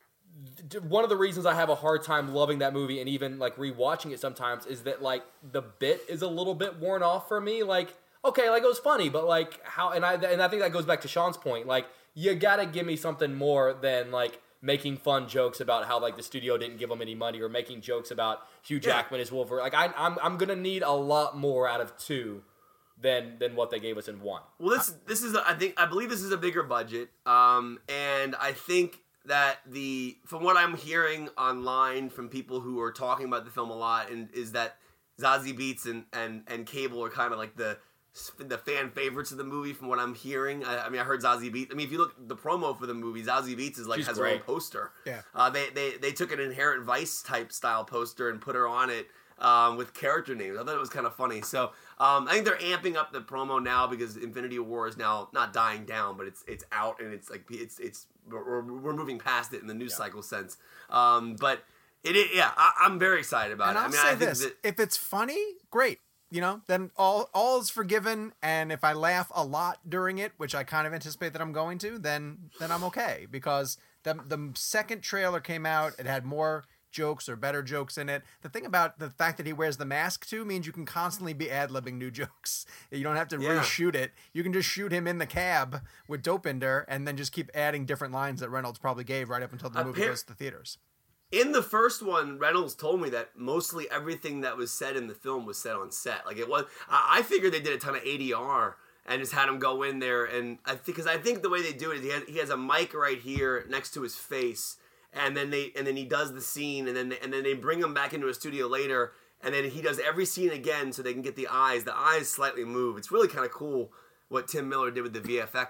one of the reasons I have a hard time loving that movie and even like rewatching it sometimes is that like the bit is a little bit worn off for me. Like, okay, like it was funny, but like how, and I, and I think that goes back to Sean's point. Like you gotta give me something more than like making fun jokes about how like the studio didn't give them any money or making jokes about Hugh Jackman as Wolverine. Like I, I'm, I'm gonna need a lot more out of two than than what they gave us in one. Well, this this is a, I think I believe this is a bigger budget, um, and I think that the from what I'm hearing online from people who are talking about the film a lot, and is that Zazie Beetz and and and Cable are kind of like the the fan favorites of the movie. From what I'm hearing, I, I mean, I heard Zazie Beetz. I mean, if you look at the promo for the movie, Zazie Beetz is like She's has great. her own poster. Yeah, uh, they they they took an Inherent Vice type style poster and put her on it. Um, with character names. I thought it was kind of funny. So um, I think they're amping up the promo now because Infinity War is now not dying down, but it's it's out and it's like it's it's we're, we're moving past it in the news yeah. cycle sense. Um, but it, it yeah, I, I'm very excited about and it. I'll I mean, say I think this: that, if it's funny, great. You know, then all all is forgiven. And if I laugh a lot during it, which I kind of anticipate that I'm going to, then then I'm okay because the the second trailer came out. It had more jokes or better jokes in it. The thing about the fact that he wears the mask too means you can constantly be ad-libbing new jokes. You don't have to yeah. reshoot it. You can just shoot him in the cab with Dopinder and then just keep adding different lines that Reynolds probably gave right up until the movie Appar- goes to the theaters. In the first one, Reynolds told me that mostly everything that was said in the film was said on set. Like it was, I figured they did a ton of A D R and just had him go in there. And I think, because I think the way they do it is he has, he has a mic right here next to his face. And then they, and then he does the scene, and then they, and then they bring him back into a studio later, and then he does every scene again so they can get the eyes. The eyes slightly move. It's really kind of cool what Tim Miller did with the V F X.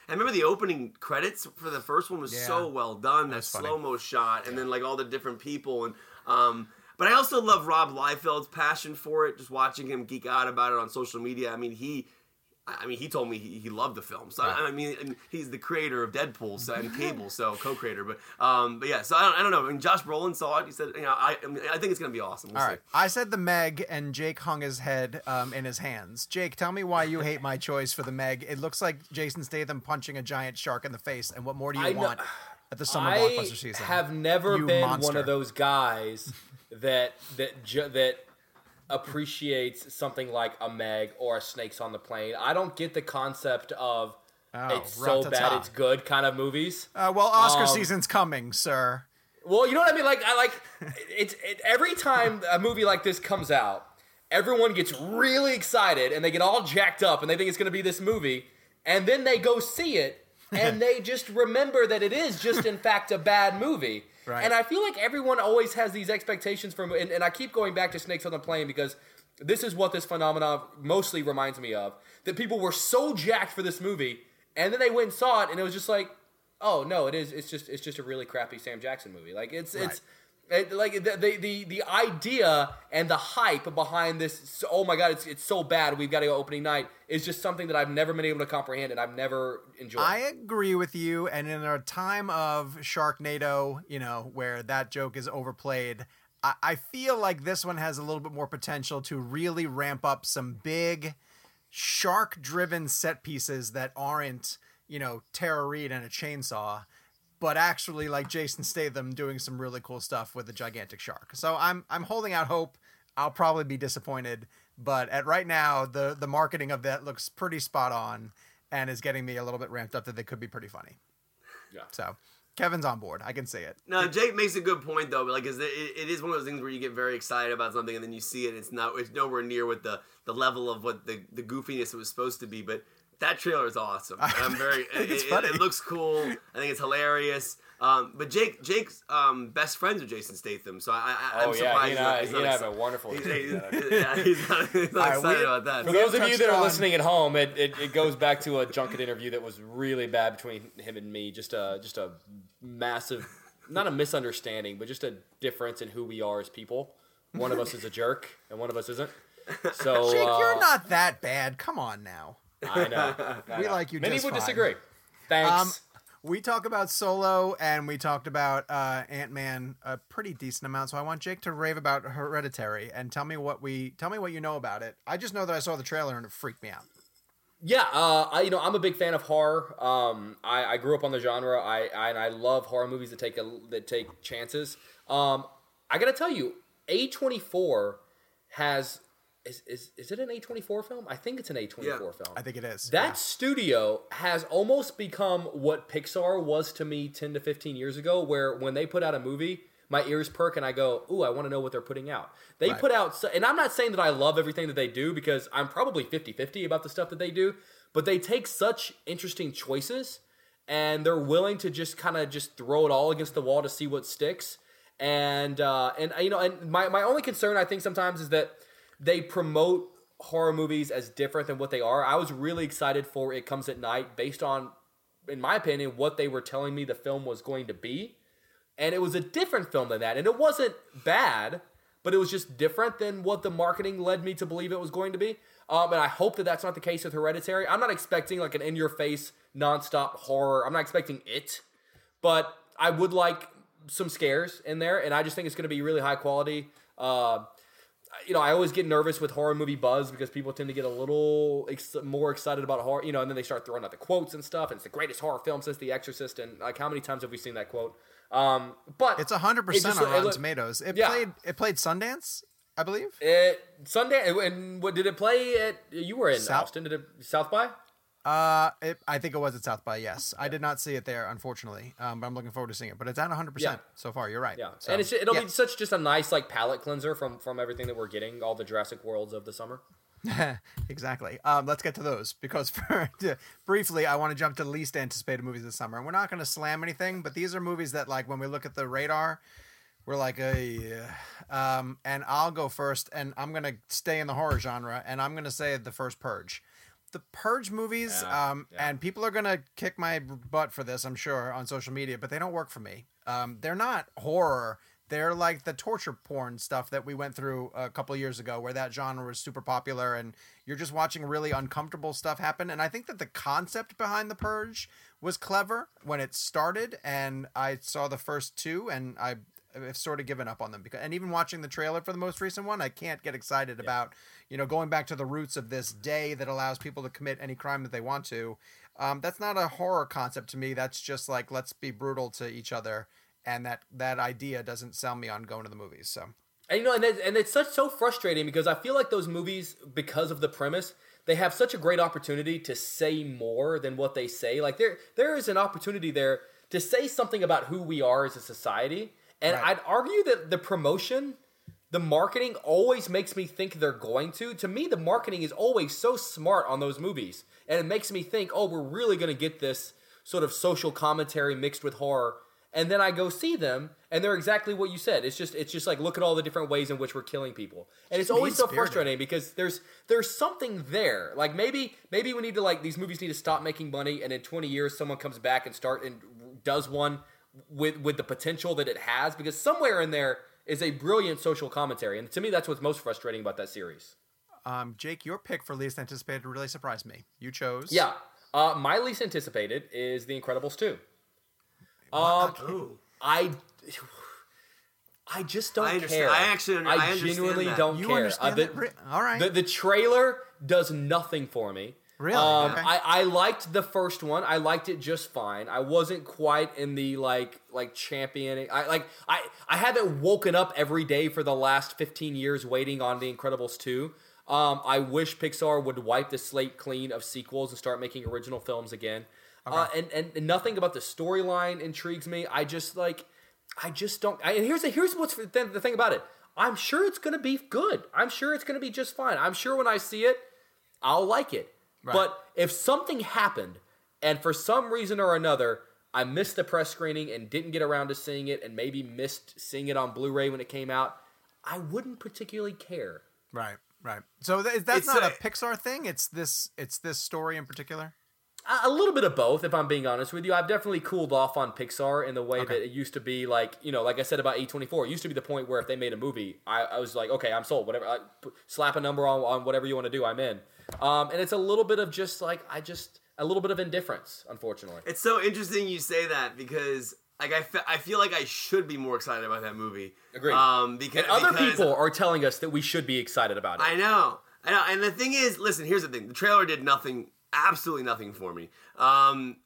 And remember the opening credits for the first one was Yeah. so well done. That funny. slow mo shot, and then like all the different people, and um. But I also love Rob Liefeld's passion for it. Just watching him geek out about it on social media. I mean, he. I mean, he told me he, he loved the film. So I, I mean, and he's the creator of Deadpool so, and Cable, so co-creator. But um, but yeah, so I don't, I don't know. I mean, Josh Brolin saw it. He said, you know, I I, mean, I think it's gonna be awesome. We'll All see. right. I said the Meg, and Jake hung his head um, in his hands. Jake, tell me why you hate my choice for the Meg. It looks like Jason Statham punching a giant shark in the face. And what more do you I know- want at the summer I blockbuster season? have never You been monster. one of those guys that that ju- that appreciates something like a Meg or a Snakes on the Plane. I don't get the concept of Oh, it's so ra-ta-ta. bad it's good kind of movies. Uh, well, Oscar Um, season's coming, sir. Well, you know what I mean. Like I like it's it, every time a movie like this comes out, everyone gets really excited and they get all jacked up and they think it's going to be this movie, and then they go see it and they just remember that it is just in fact a bad movie. Right. And I feel like everyone always has these expectations from, and, and I keep going back to Snakes on the Plane because this is what this phenomenon mostly reminds me of. That people were so jacked for this movie, and then they went and saw it, and it was just like, oh no, it is. It's just it's just a really crappy Sam Jackson movie. Like it's Right. it's. It, like the, the the the idea and the hype behind this, so- oh my god, it's it's so bad. We've got to go opening night. Is just something that I've never been able to comprehend, and I've never enjoyed. I agree with you. And in a time of Sharknado, you know, where that joke is overplayed, I, I feel like this one has a little bit more potential to really ramp up some big shark-driven set pieces that aren't, you know, Tara Reid and a chainsaw, but actually like Jason Statham doing some really cool stuff with a gigantic shark. So I'm I'm holding out hope. I'll probably be disappointed, but at right now the the marketing of that looks pretty spot on and is getting me a little bit ramped up that they could be pretty funny. Yeah. So Kevin's on board. I can see it. No, Jake makes a good point though. But like, is it, it is one of those things where you get very excited about something and then you see it. And it's not. It's nowhere near with the the level of what the the goofiness it was supposed to be. But that trailer is awesome. And I'm very. it, it's it, funny. it looks cool. I think it's hilarious. Um, but Jake Jake's um, best friends with Jason Statham, so I, I, I'm oh surprised yeah, he's he not, and I, he's he not and I have a wonderful. He's, relationship. he's, yeah, he's not, he's not All right, excited we- about that. For those of you touched that are on- listening at home, it, it, it goes back to a Junket interview that was really bad between him and me. Just a just a massive, not a misunderstanding, but just a difference in who we are as people. One of us is a jerk, and one of us isn't. So Jake, uh, you're not that bad. Come on now. I know. I We know. like you Many just would fine. disagree. Thanks. Um, we talk about Solo and we talked about uh, Ant-Man a pretty decent amount. So I want Jake to rave about Hereditary and tell me what we tell me what you know about it. I just know that I saw the trailer and it freaked me out. Yeah, uh, I you know I'm a big fan of horror. Um, I, I grew up on the genre. I, I and I love horror movies that take a, that take chances. Um, I gotta tell you, A twenty-four has is is is it an A twenty-four film? I think it's an A twenty-four Yeah. film. I think it is. That Yeah. studio has almost become what Pixar was to me ten to fifteen years ago, where when they put out a movie, my ears perk and I go, ooh, I want to know what they're putting out. They Right. put out, so- and I'm not saying that I love everything that they do because I'm probably fifty-fifty about the stuff that they do, but they take such interesting choices and they're willing to just kind of just throw it all against the wall to see what sticks. And, uh, and you know, and my, my only concern I think sometimes is that they promote horror movies as different than what they are. I was really excited for It Comes at Night based on, in my opinion, what they were telling me the film was going to be. And it was a different film than that. And it wasn't bad, but it was just different than what the marketing led me to believe it was going to be. Um, and I hope that that's not the case with Hereditary. I'm not expecting like an in-your-face, nonstop horror. I'm not expecting it. But I would like some scares in there. And I just think it's going to be really high quality. Uh, you know, I always get nervous with horror movie buzz because people tend to get a little ex- more excited about horror, you know, and then they start throwing out the quotes and stuff. And it's the greatest horror film since The Exorcist. And like, how many times have we seen that quote? Um, but It's a hundred it percent just- on it Rotten look- Tomatoes. It yeah. played it played Sundance, I believe. It Sundance. And what did it play at? You were in South- Austin. Did it South by? Uh, it, I think it was at South by. Yes, I did not see it there, unfortunately. Um, but I'm looking forward to seeing it. But it's at one hundred percent Yeah. so far. You're right. Yeah, So, and it's, it'll yeah. be such just a nice like palate cleanser from from everything that we're getting, all the Jurassic Worlds of the summer. Exactly. Um, let's get to those because for to, briefly, I want to jump to the least anticipated movies this summer. And we're not going to slam anything, but these are movies that, like, when we look at the radar, we're like, uh, yeah. Um, and I'll go first, and I'm going to stay in the horror genre, and I'm going to say The First Purge. the Purge movies, Yeah, um, yeah. and people are gonna kick my butt for this, I'm sure, on social media, but they don't work for me. Um, they're not horror. They're like the torture porn stuff that we went through a couple of years ago, where that genre was super popular, and you're just watching really uncomfortable stuff happen. And I think that the concept behind the Purge was clever when it started, and I saw the first two, and I. I've sort of given up on them because, and even watching the trailer for the most recent one, I can't get excited yeah. about, you know, going back to the roots of this day that allows people to commit any crime that they want to. Um, that's not a horror concept to me. That's just like, let's be brutal to each other. And that, that idea doesn't sell me on going to the movies. So, and you know, and it's, and it's such so frustrating because I feel like those movies, because of the premise, they have such a great opportunity to say more than what they say. Like there, there is an opportunity there to say something about who we are as a society. And right. I'd argue that the promotion, the marketing always makes me think they're going to. To me, the marketing is always so smart on those movies. And it makes me think, oh, we're really going to get this sort of social commentary mixed with horror. And then I go see them, and they're exactly what you said. It's just it's just like, look at all the different ways in which we're killing people. And it's always so frustrating because there's there's something there. Like maybe maybe we need to, like, these movies need to stop making money, and in twenty years someone comes back and start and does one with with the potential that it has, because somewhere in there is a brilliant social commentary, and to me that's what's most frustrating about that series. Um, Jake, your pick for least anticipated really surprised me. You chose yeah. Uh, my least anticipated is The Incredibles two. Um, I I just don't I care. I actually I, I genuinely that. don't you care. Understand uh, the, that? All right. The, the trailer does nothing for me. Really? Um, okay. I, I liked the first one. I liked it just fine. I wasn't quite in the like like championing. I like I, I haven't woken up every day for the last fifteen years waiting on The Incredibles two. Um, I wish Pixar would wipe the slate clean of sequels and start making original films again. Okay. Uh, and, and and nothing about the storyline intrigues me. I just like I just don't. I, and here's the, here's what's the, the thing about it. I'm sure it's gonna be good. I'm sure it's gonna be just fine. I'm sure when I see it, I'll like it. Right. But if something happened, and for some reason or another, I missed the press screening and didn't get around to seeing it, and maybe missed seeing it on Blu-ray when it came out, I wouldn't particularly care. Right, right. So th- that's it's not a, a Pixar thing. It's this. It's this story in particular. A, a little bit of both, if I'm being honest with you. I've definitely cooled off on Pixar in the way okay. that it used to be. Like, you know, like I said about A twenty-four, it used to be the point where if they made a movie, I, I was like, okay, I'm sold. Whatever, I, slap a number on, on whatever you want to do, I'm in. Um, and it's a little bit of just like, I just, a little bit of indifference, unfortunately. It's so interesting you say that because like I, fe- I feel like I should be more excited about that movie. Agreed. Um, because, and other because people are telling us that we should be excited about it. I know. I know. And the thing is, listen, here's the thing. The trailer did nothing, absolutely nothing for me. Um,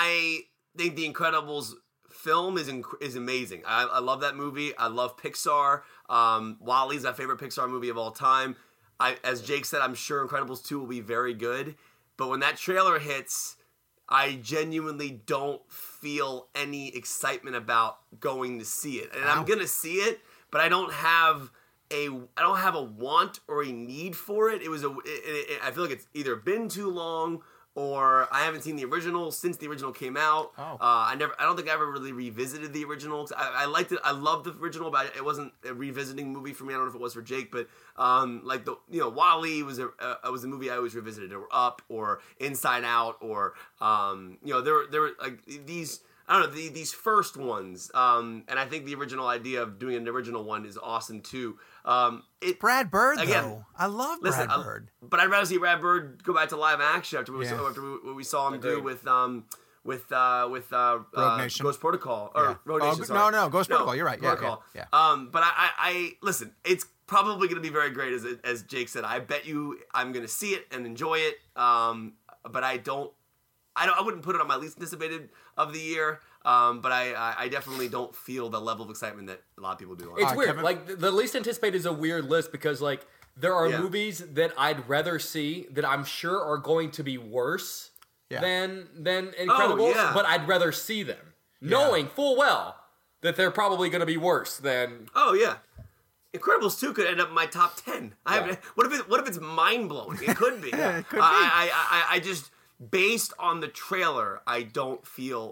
I think The Incredibles film is inc- is amazing. I, I love that movie. I love Pixar. Um, WALL-E's my favorite Pixar movie of all time. I, as Jake said, I'm sure Incredibles two will be very good. But when that trailer hits, I genuinely don't feel any excitement about going to see it. And wow. I'm going to see it, but I don't have a I don't have a want or a need for it. It was a it, it, I feel like it's either been too long or I haven't seen the original since the original came out. Oh. Uh, I never. I don't think I ever really revisited the original. I, I liked it. I loved the original, but it wasn't a revisiting movie for me. I don't know if it was for Jake, but um, like the you know, WALL-E was a uh, was a movie I always revisited, or Up, or Inside Out, or um, you know, there were there were like these. I don't know, the, these first ones, um, and I think the original idea of doing an original one is awesome too. Um, it, Brad Bird, again, though. I love listen, Brad Bird. I, but I'd rather see Brad Bird go back to live action after what, yeah. we, saw, after what we saw him Agreed. do with um, with uh, with uh, Rogue uh, Nation. Ghost Protocol or Yeah. Rogue Oh, Nation. no, Sorry. no, Ghost No, Protocol. You're right. Yeah, Protocol. yeah, yeah. Um, but I, I, I listen. It's probably going to be very great, as as Jake said. I bet you I'm going to see it and enjoy it. Um, but I don't. I don't. I wouldn't put it on my least anticipated of the year. Um, but I, I, I definitely don't feel the level of excitement that a lot of people do. On It's Uh, weird. Kevin? Like the- the least anticipated is a weird list because like there are Yeah. movies that I'd rather see that I'm sure are going to be worse Yeah. than than Incredibles, yeah. but I'd rather see them, knowing full well that they're probably going to be worse than. Oh yeah, Incredibles two could end up in my top ten. I Yeah. have, what if it, what if it's mind blowing? It could be. Yeah, it could I, I, I I just based on the trailer, I don't feel.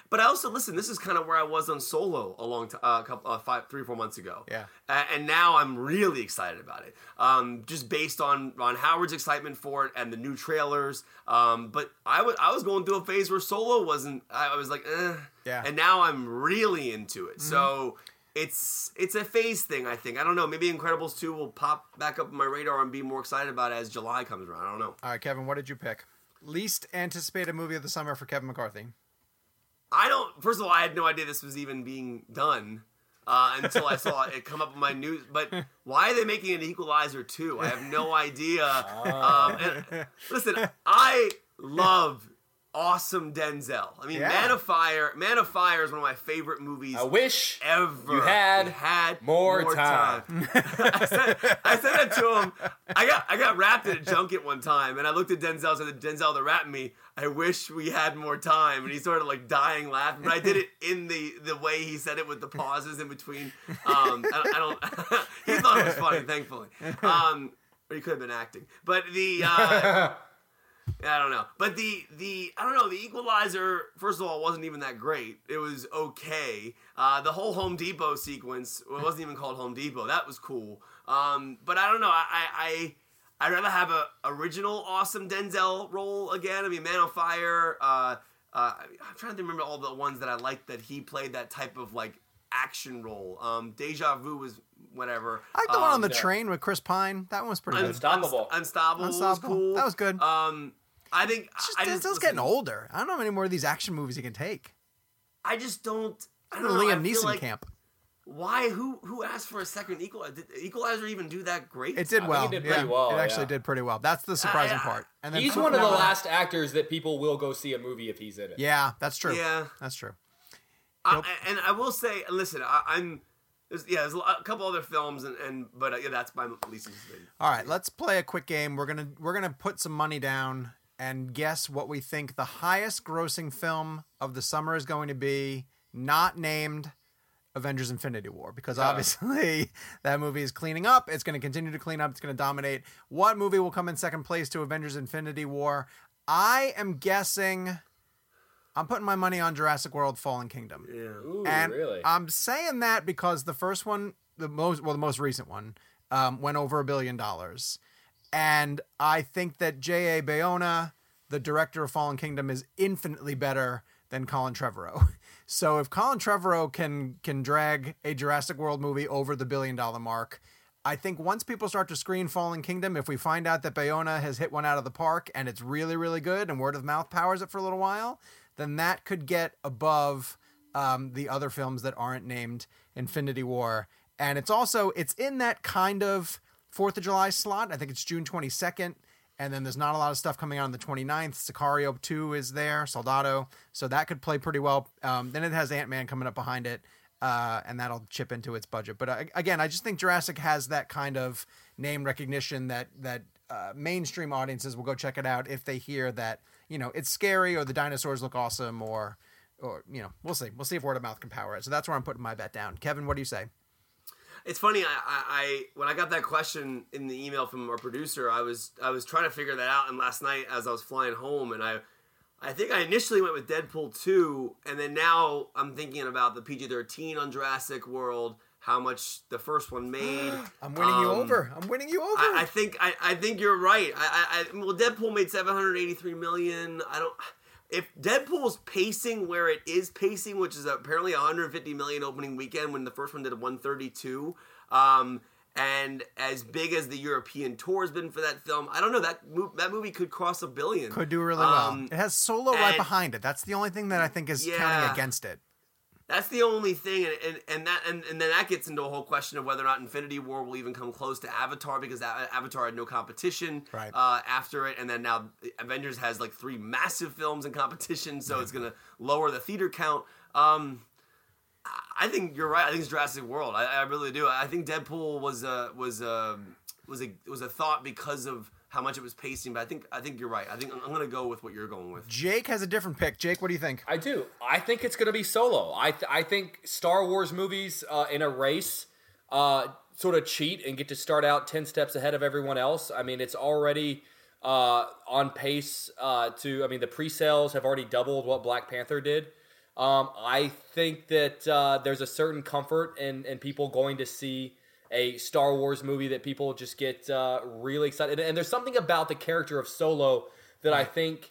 But I also listen. This is kind of where I was on Solo a long time, uh, couple, uh, five, three, four months ago. Yeah. Uh, and now I'm really excited about it, um, just based on Ron Howard's excitement for it and the new trailers. Um, but I was I was going through a phase where Solo wasn't. I, I was like, eh. Yeah. And now I'm really into it. Mm-hmm. So it's it's a phase thing. I think. I don't know. Maybe Incredibles two will pop back up on my radar and be more excited about it as July comes around. I don't know. All right, Kevin, what did you pick? Least anticipated movie of the summer for Kevin McCarthy. I don't. First of all, I had no idea this was even being done uh, until I saw it come up in my news. But why are they making an Equalizer two? I have no idea. Um, and, listen, I love awesome Denzel. I mean, Yeah. Man of Fire. Man of Fire is one of my favorite movies. I wish ever you had, We had more, more time. time. I, said, I said that to him. I got I got rapped at a junket one time, and I looked at Denzel and said, Denzel, they're rapping me. I wish we had more time. And he started like dying laughing. But I did it in the, the way he said it with the pauses in between. Um, I, I don't. He thought it was funny, thankfully. Um, or he could have been acting. But the. Uh, I don't know. But the, the I don't know, the Equalizer, first of all, wasn't even that great. It was okay. Uh, the whole Home Depot sequence, well, it wasn't even called Home Depot. That was cool. Um, but I don't know. I, I, I'd rather have a original awesome Denzel role again. I mean, Man on Fire. Uh, uh, I'm trying to remember all the ones that I liked that he played that type of, like, action role. Um, Deja Vu was whatever. I like the um, one on the yeah. train with Chris Pine. That one was pretty good. Unstoppable. Unst- Unstoppable, was Unstoppable. cool. That was good. Um, I think It's just, I Denzel's just listen, getting older. I don't know how many more of these action movies he can take. I just don't. I The don't know. I Liam feel Neeson like, camp. Why? Who? Who asked for a second Equalizer? Did Equalizer even do that great? It did I think well. it did yeah, pretty well, It actually yeah. did pretty well. That's the surprising I- I- part. And then He's one of the Supernatural- last actors that people will go see a movie if he's in it. Yeah, that's true. Yeah. That's true. I, Nope. and I will say, listen, I, I'm. There's, yeah, there's a lot- a couple other films, and, and but uh, yeah, that's my least anticipated. All right, let's play a quick game. We're gonna we're gonna put some money down and guess what we think the highest grossing film of the summer is going to be, not named Avengers Infinity War, because obviously that movie is cleaning up. It's going to continue to clean up. It's going to dominate. What movie will come in second place to Avengers Infinity War? I am guessing, I'm putting my money on Jurassic World Fallen Kingdom. Yeah. Ooh, And really? I'm saying that because the first one, the most, well, the most recent one, um, went over a billion dollars. And I think that J A. Bayona, the director of Fallen Kingdom, is infinitely better than Colin Trevorrow. So if Colin Trevorrow can can drag a Jurassic World movie over the billion dollar mark, I think once people start to screen Fallen Kingdom, if we find out that Bayona has hit one out of the park and it's really, really good and word of mouth powers it for a little while, then that could get above um, the other films that aren't named Infinity War. And it's also, it's in that kind of fourth of July slot. I think it's June twenty-second. And then there's not a lot of stuff coming out on the twenty-ninth. Sicario two is there, Soldado. So that could play pretty well. Um, then it has Ant-Man coming up behind it, uh, and that'll chip into its budget. But uh, again, I just think Jurassic has that kind of name recognition that that uh, mainstream audiences will go check it out if they hear that, you know, it's scary or the dinosaurs look awesome or, or you know, we'll see. We'll see if word of mouth can power it. So that's where I'm putting my bet down. Kevin, what do you say? It's funny. I, I, I when I got that question in the email from our producer, I was I was trying to figure that out. And last night, as I was flying home, and I, I think I initially went with Deadpool two, and then now I'm thinking about the P G thirteen on Jurassic World, how much the first one made. I'm winning you Um, over. I'm winning you over. I, I think I, I think you're right. I, I, I well, Deadpool made seven hundred eighty-three million. I don't. If Deadpool's pacing where it is pacing, which is apparently one hundred fifty million opening weekend when the first one did one thirty-two, um, and as big as the European tour has been for that film, I don't know, that mo- that movie could cross a billion. Could do really Um, well. It has Solo right and- behind it. That's the only thing that I think is Yeah. counting against it. That's the only thing, and and, and that and, and then that gets into a whole question of whether or not Infinity War will even come close to Avatar, because A- Avatar had no competition Right. uh, after it, and then now Avengers has like three massive films in competition, so it's gonna lower the theater count. Um, I think you're right. I think it's Jurassic World. I, I really do. I think Deadpool was a was a was a was a thought because of how much it was pacing, but I think I think you're right. I think I'm, I'm gonna go with what you're going with. Jake has a different pick. Jake, what do you think? I do. I think it's going to be Solo. I th- I think Star Wars movies uh, in a race uh, sort of cheat and get to start out ten steps ahead of everyone else. I mean, it's already uh, on pace uh, to. I mean, the pre-sales have already doubled what Black Panther did. Um, I think that uh, there's a certain comfort in, in people going to see a Star Wars movie that people just get uh, really excited. And there's something about the character of Solo that I think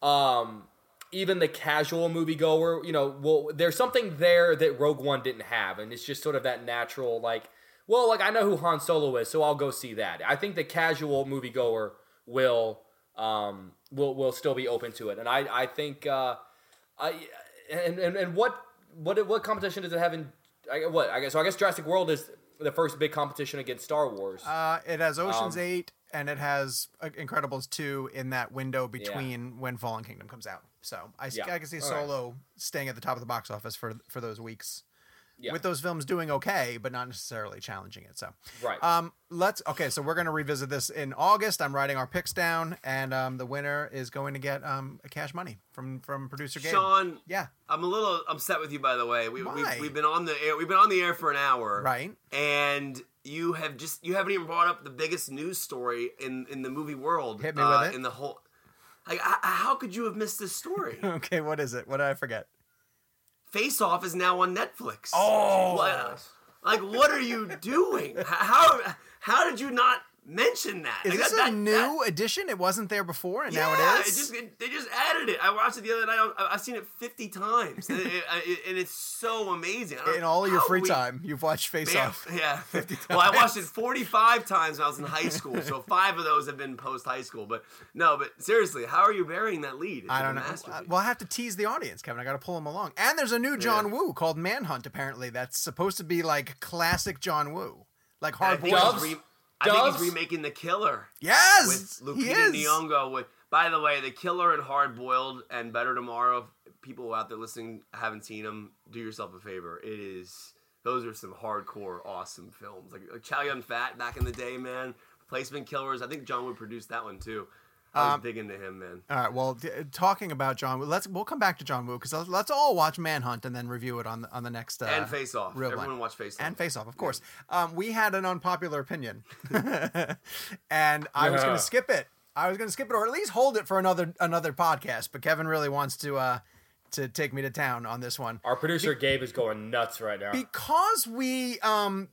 um, even the casual moviegoer, you know, well, there's something there that Rogue One didn't have. And it's just sort of that natural, like, well, like, I know who Han Solo is, so I'll go see that. I think the casual moviegoer will um, will will still be open to it. And I, I think... Uh, I and, and and what what what competition does it have in I, what I guess so I guess Jurassic World is the first big competition against Star Wars. Uh, it has Ocean's Um, eight and it has uh, Incredibles two in that window between yeah. when Fallen Kingdom comes out. So I, yeah. I can see Solo right. staying at the top of the box office for for those weeks. Yeah. With those films doing okay, but not necessarily challenging it. So, right. Um, let's okay. So we're going to revisit this in August. I'm writing our picks down, and um, the winner is going to get um a cash money from from producer Gabe. Sean, yeah, I'm a little upset with you. By the way, we, Why? we've, we've been on the air. We've been on the air for an hour, right? And you have just you haven't even brought up the biggest news story in in the movie world. Hit me uh, with it. In the whole, like, how could you have missed this story? Okay, what is it? What did I forget? Face Off is now on Netflix. Oh, what, like what are you doing? How how did you not mention that? Is like, this that, a that, new that, addition? It wasn't there before, and yeah, now it is. It just it, they just added it. I watched it the other night. I, I've seen it fifty times, and, it, it, and it's so amazing. I don't- In all of your how free we- time, you've watched Face Yeah, Off. yeah. fifty times. Well, I watched it forty-five times when I was in high school, so five of those have been post high school. But no, but seriously, how are you burying that lead? It's I like don't a know. masterpiece. Well, I have to tease the audience, Kevin. I got to pull them along. And there's a new John Yeah. Woo called Manhunt. Apparently, that's supposed to be like classic John Woo, like hard I think, boiled. Doves? he's, re- I think Doves? he's remaking The Killer. Yes, With he Lupita is. Nyong'o. With, by the way, The Killer and Hard Boiled and Better Tomorrow. If people out there listening haven't seen them, do yourself a favor. It is those are some hardcore, awesome films. Like, like Chow Yun Fat back in the day, man. Replacement Killers. I think John Woo produced that one too. I was Um, big into him, man. All right. Well, d- talking about John Woo, let's we'll come back to John Woo because let's, let's all watch Manhunt and then review it on the, on the next uh, And Face Off. Real Everyone Blind. watch Face Off. And Face Off, of course. Um, we had an unpopular opinion, and I was going Yeah. to skip it. I was going to skip it, or at least hold it for another another podcast. But Kevin really wants to uh, to take me to town on this one. Our producer Gabe is going nuts right now. Because we um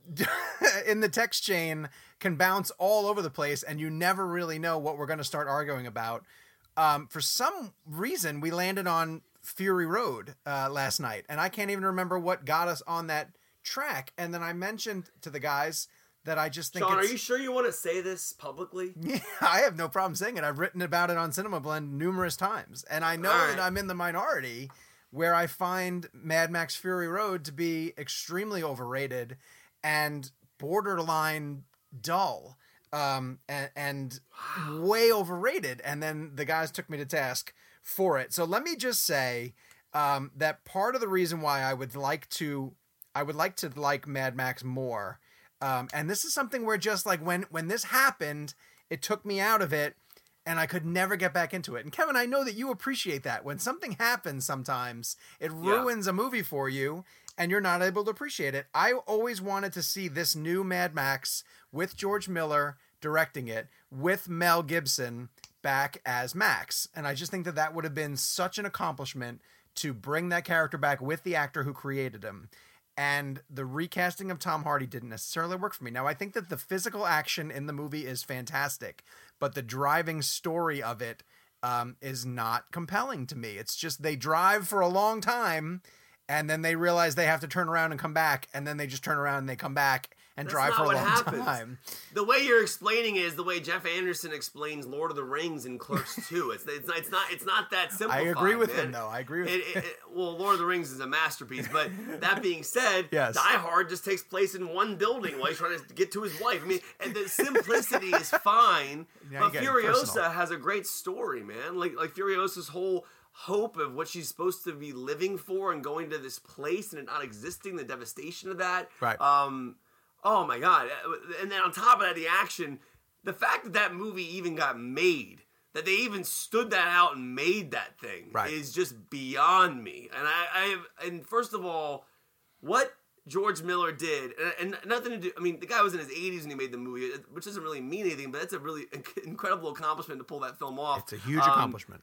in the text chain can bounce all over the place and you never really know what we're going to start arguing about. Um, for some reason we landed on Fury Road uh, last night, and I can't even remember what got us on that track. And then I mentioned to the guys that I just think Sean, are it's, you sure you want to say this publicly? yeah, I have no problem saying it. I've written about it on Cinema Blend numerous times, and I know All right. that I'm in the minority where I find Mad Max Fury Road to be extremely overrated and borderline dull, um, and, and way overrated. And then the guys took me to task for it. So let me just say um, that part of the reason why I would like to, I would like to like Mad Max more. Um, and this is something where just like when, when this happened, it took me out of it and I could never get back into it. And Kevin, I know that you appreciate that. When something happens sometimes, it ruins a movie for you and you're not able to appreciate it. I always wanted to see this new Mad Max with George Miller directing it, with Mel Gibson back as Max. And I just think that that would have been such an accomplishment to bring that character back with the actor who created him. And the recasting of Tom Hardy didn't necessarily work for me. Now, I think that the physical action in the movie is fantastic, but the driving story of it um, is not compelling to me. It's just they drive for a long time, and then they realize they have to turn around and come back, and then they just turn around and they come back and That's drive not for a what long happens. time. The way you're explaining it is the way Jeff Anderson explains Lord of the Rings in Clerks two. It's it's not it's not it's not that simple. I agree with man. him, though. I agree with it, it, it, well, Lord of the Rings is a masterpiece, but that being said, Yes. Die Hard just takes place in one building while he's trying to get to his wife. I mean, and the simplicity is fine, Now but you're getting Furiosa personal. has a great story, man. Like like Furiosa's whole hope of what she's supposed to be living for and going to this place and it not existing, the devastation of that. Right. Um, oh my God. And then on top of that, the action, the fact that that movie even got made, that they even stood that out and made that thing Right. is just beyond me. And I, I have, and first of all, what George Miller did, and, and nothing to do, I mean, the guy was in his eighties when he made the movie, which doesn't really mean anything, but that's a really incredible accomplishment to pull that film off. It's a huge Um, accomplishment.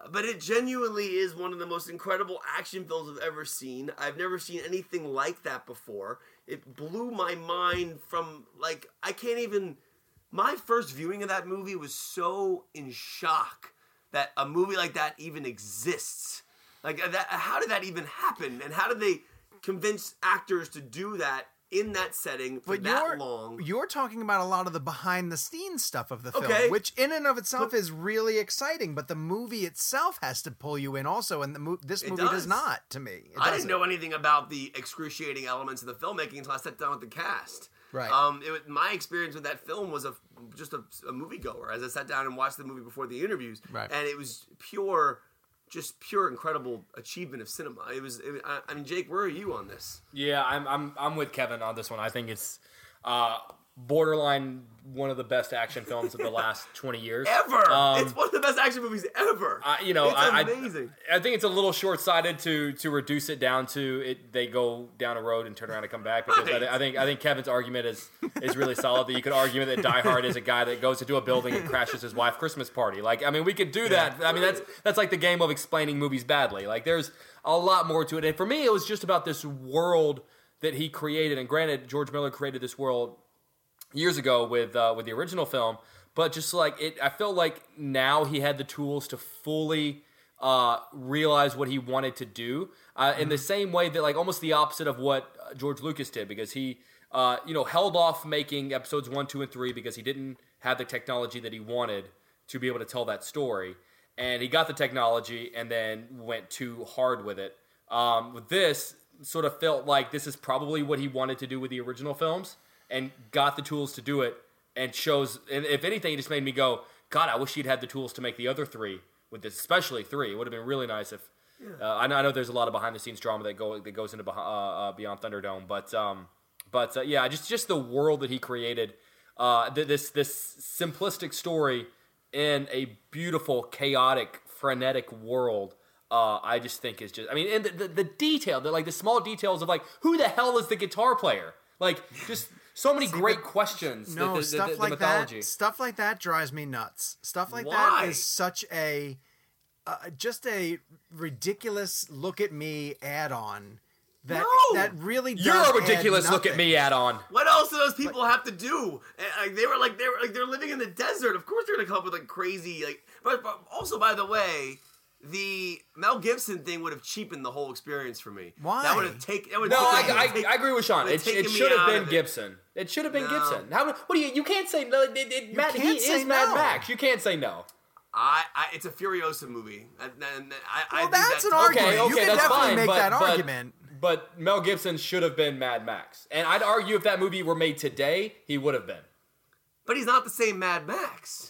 but it genuinely is one of the most incredible action films I've ever seen. I've never seen anything like that before. It blew my mind from, like, I can't even... My first viewing of that movie was so in shock that a movie like that even exists. Like, that, how did that even happen? And how did they convince actors to do that in that setting for but that you're, long? You're talking about a lot of the behind-the-scenes stuff of the film, Okay. which in and of itself But- is really exciting, but the movie itself has to pull you in also, and the mo- this It movie does. does. not, to me. It I didn't doesn't. know anything about the excruciating elements of the filmmaking until I sat down with the cast. Right. Um, it, was- my experience with that film was a just a, a moviegoer as I sat down and watched the movie before the interviews, Right. and it was pure, just pure incredible achievement of cinema. It was. It, I, I mean, Jake, where are you on this? Yeah, I'm I'm I'm with Kevin on this one. I think it's uh, borderline one of the best action films of the last twenty years Ever. Um, It's one of the best action movies ever. I, you know, it's I, amazing. I, I think it's a little short-sighted to to reduce it down to it. They go down a road and turn around and come back. Because Right. I, I think I think Kevin's argument is is really solid. That you could argue that Die Hard is a guy that goes into a building and crashes his wife's Christmas party. Like, I mean, we could do that. I mean, that's that's like the game of explaining movies badly. Like, there's a lot more to it. And for me, it was just about this world that he created. And granted, George Miller created this world years ago with uh, with the original film, but just like it, I felt like now he had the tools to fully uh, realize what he wanted to do uh, in the same way that, like, almost the opposite of what uh, George Lucas did, because he uh, you know held off making episodes one, two, and three because he didn't have the technology that he wanted to be able to tell that story, and he got the technology and then went too hard with it. Um, with this, sort of felt like this is probably what he wanted to do with the original films, and got the tools to do it, and shows, and if anything, it just made me go, God, I wish he'd had the tools to make the other three with this, especially three. It would have been really nice if, uh, I, know, I know there's a lot of behind-the-scenes drama that go that goes into beh- uh, uh, Beyond Thunderdome, but um, but uh, yeah, just just the world that he created, uh, th- this this simplistic story in a beautiful, chaotic, frenetic world. Uh, I just think is just, I mean, and the, the, the detail, the, like the small details of like, who the hell is the guitar player? Like, just so many great questions. No, the, the, stuff the, the like mythology. that. Stuff like that drives me nuts. Stuff like Why? that is such a, uh, just a ridiculous look at me add-on. That No! that really does You're a add ridiculous look at nothing. me add-on. What else do those people have to do? And, like, they were like they were like they're living in the desert. Of course they're gonna come up with like crazy like. But, but also, by the way, the Mel Gibson thing would have cheapened the whole experience for me. Why? That would have taken. That would No, have I, taken- I, I agree with Sean. would It, have it taken me should have out been of it. Gibson. It should have been No. Gibson. How? What do you? You can't say no. It, it, Matt, he can't say is Mad no. Max. You can't say no. I, I it's a Furiosa movie. And, and I, I Well, think that's an that- argument. Okay, You okay, can that's definitely fine. make but, that but, argument. But Mel Gibson should have been Mad Max, and I'd argue if that movie were made today, he would have been. But he's not the same Mad Max.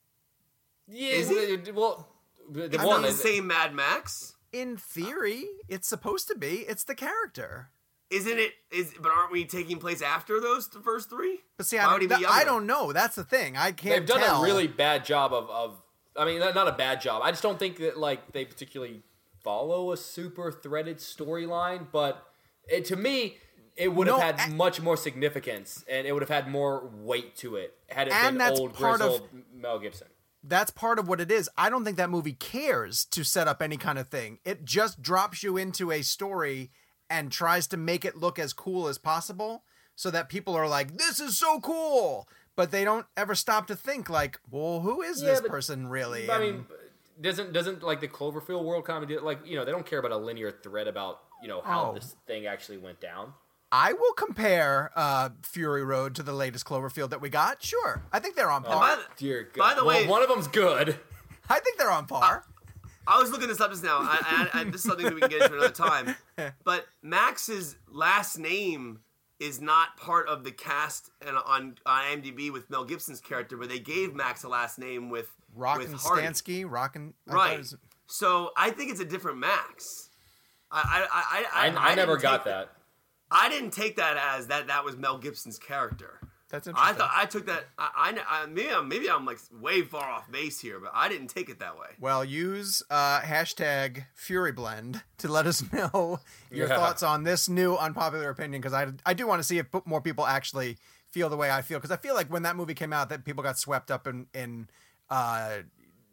Yeah, Is he? well, the It's one not the same Mad Max. In theory, it's supposed to be. It's the character. Isn't it? Is but aren't we taking place after those the first three? But see, Why I would he don't, be I younger? don't know. That's the thing. I can't They've done tell. a really bad job of, of. I mean, not not a bad job. I just don't think that like they particularly follow a super threaded storyline. But it, to me, it would have No, had a- much more significance, and it would have had more weight to it had it And been that's old part of- grizzled Mel Gibson. That's part of what it is. I don't think that movie cares to set up any kind of thing. It just drops you into a story and tries to make it look as cool as possible so that people are like, this is so cool. But they don't ever stop to think like, well, who is Yeah, this but- person really? I And- mean, doesn't doesn't like the Cloverfield world comedy like you know they don't care about a linear thread about you know how Oh. this thing actually went down. I will compare uh, Fury Road to the latest Cloverfield that we got. Sure. I think they're on par. by the- Dear God. By the well, way- one of them's good. I think they're on par. I was looking this up just now. I, I, I, this is something that we can get into another time. But Max's last name is not part of the cast and on IMDb with Mel Gibson's character, but they gave Max a last name with Rockin' with Hardy. Stansky, Rockin'. I thought it Right. was- So I think it's a different Max. I I I I, I, never didn't got take- that. I didn't take that as that that was Mel Gibson's character. That's interesting. I thought I took that. I, I, I maybe I'm maybe I'm like way far off base here, but I didn't take it that way. Well, use uh, hashtag FuryBlend to let us know your Yeah. thoughts on this new unpopular opinion, because I, I do want to see if more people actually feel the way I feel, because I feel like when that movie came out that people got swept up in, in uh,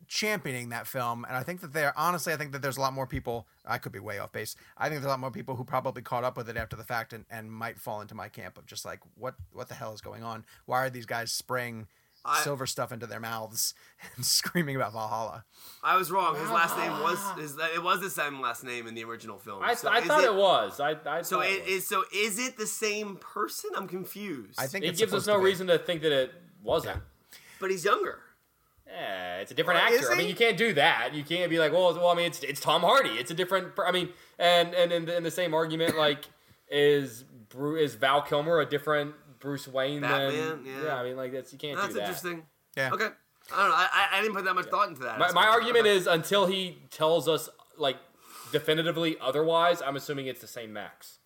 championing that film, and I think that they're honestly, I think that there's a lot more people. I could be way off base. I think there's a lot more people who probably caught up with it after the fact, and, and might fall into my camp of just like, what what the hell is going on? Why are these guys spraying I, silver stuff into their mouths and screaming about Valhalla? I was wrong. His last name was his, it was the same last name in the original film. I, so I thought it, it was. I, I so it, it was. is so is it the same person? I'm confused. I think it it's gives us no reason to think that it wasn't. Yeah. But he's younger. Yeah, it's a different Well, actor. I mean, you can't do that. You can't be like, well, well, I mean, it's it's Tom Hardy. It's a different. I mean, and and in the, in the same argument, like, is Bru- is Val Kilmer a different Bruce Wayne Batman, than? yeah. yeah, I mean, like that's you can't That's do that. interesting. Yeah. Okay. I don't know. I, I didn't put that much yeah. thought into that. My, my argument is until he tells us like definitively otherwise, I'm assuming it's the same Max.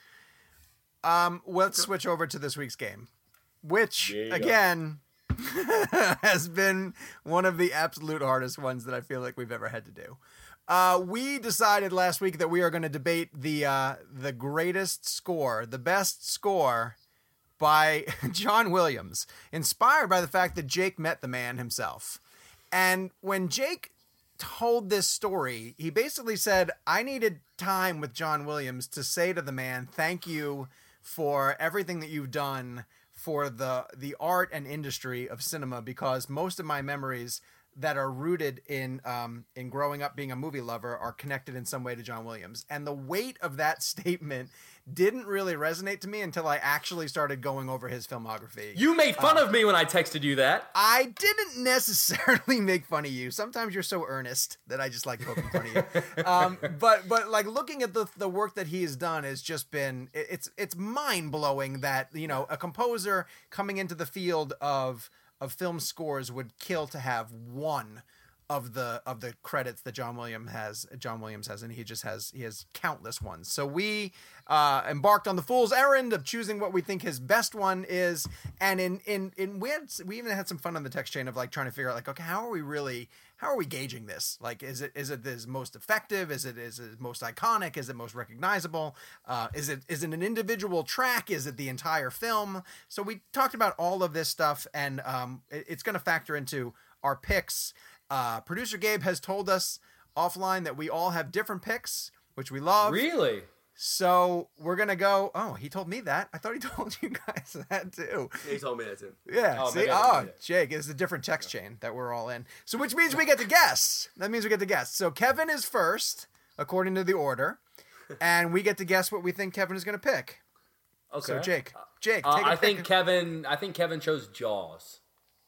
Um, let's switch over to this week's game, which Yeah. again has been one of the absolute hardest ones that I feel like we've ever had to do. Uh, we decided last week that we are going to debate the uh, the greatest score, the best score by John Williams, inspired by the fact that Jake met the man himself. And when Jake told this story, he basically said, I needed time with John Williams to say to the man, thank you for everything that you've done for the the art and industry of cinema, because most of my memories that are rooted in um, in growing up being a movie lover are connected in some way to John Williams. And the weight of that statement didn't really resonate to me until I actually started going over his filmography. You made fun uh, of me when I texted you that. I didn't necessarily make fun of you. Sometimes you're so earnest that I just like poking fun of you. Um, but but like looking at the the work that he has done has just been it, it's it's mind blowing that, you know, a composer coming into the field of of film scores would kill to have one of the of the credits that John Williams has John Williams has and he just has he has countless ones. So we uh embarked on the fool's errand of choosing what we think his best one is, and in in in we had we even had some fun on the text chain of like trying to figure out like, okay, how are we really how are we gauging this? Like, is it is it his most effective? Is it is it most iconic? Is it most recognizable? Uh, is it is it an individual track? Is it the entire film? So we talked about all of this stuff, and um, it, it's going to factor into our picks. Uh, producer Gabe has told us offline that we all have different picks, which we love. Really? So we're going to go. Oh, he told me that. I thought he told you guys that too. He told me that too. Yeah. Oh, see, maybe I oh, didn't Jake, it's a different text chain that we're all in. So which means we get to guess. That means we get to guess. So Kevin is first, according to the order, and we get to guess what we think Kevin is going to pick. Okay. So Jake, Jake, Uh, take a I pick. think Kevin. I think Kevin chose Jaws.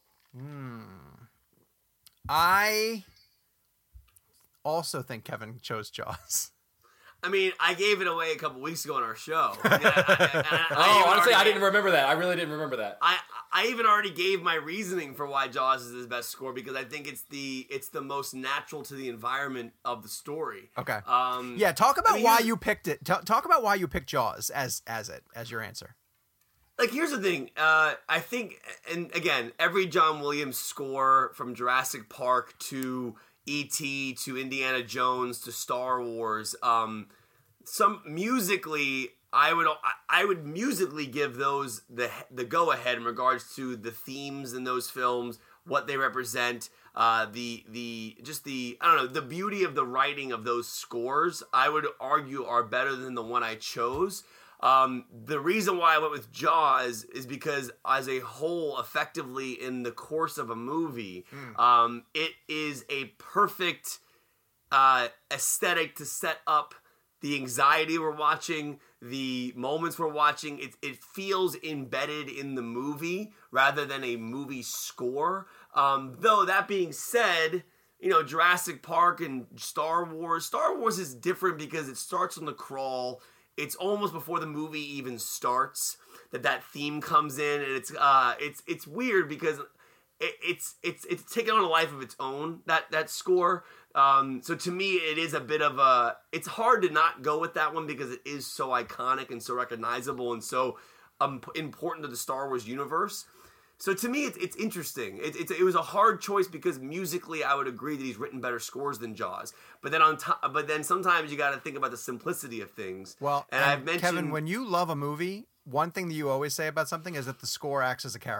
I also think Kevin chose Jaws. I mean, I gave it away a couple weeks ago on our show. I mean, I, I, I, I Oh, even honestly, I already- didn't remember that. I really didn't remember that. I I even already gave my reasoning for why Jaws is his best score, because I think it's the it's the most natural to the environment of the story. Okay. Um, Yeah, talk about I mean, why here's- you picked it. Ta- talk about why you picked Jaws as as it as your answer. Like, here's the thing. Uh, I think, and again, every John Williams score from Jurassic Park to E T to Indiana Jones to Star Wars, um, some musically, I would I would musically give those the the go ahead in regards to the themes in those films, what they represent, uh, the the just the I don't know the beauty of the writing of those scores. I would argue are better than the one I chose. Um, the reason why I went with Jaws is because as a whole, effectively in the course of a movie, mm. um, it is a perfect uh, aesthetic to set up the anxiety we're watching, the moments we're watching. It, it feels embedded in the movie rather than a movie score. Um, though that being said, you know, Jurassic Park and Star Wars, Star Wars is different because it starts on the crawl. It's almost before the movie even starts that that theme comes in, and it's uh, it's it's weird because it, it's it's it's taken on a life of its own. That that score. Um, so to me, it is a bit of a. It's hard to not go with that one because it is so iconic and so recognizable and so um, important to the Star Wars universe. So to me, it's it's interesting. It, it's it was a hard choice because musically, I would agree that he's written better scores than Jaws. But then on top, but then sometimes you got to think about the simplicity of things. Well, and, and I've mentioned Kevin, when you love a movie, one thing that you always say about something is that the score acts as a character.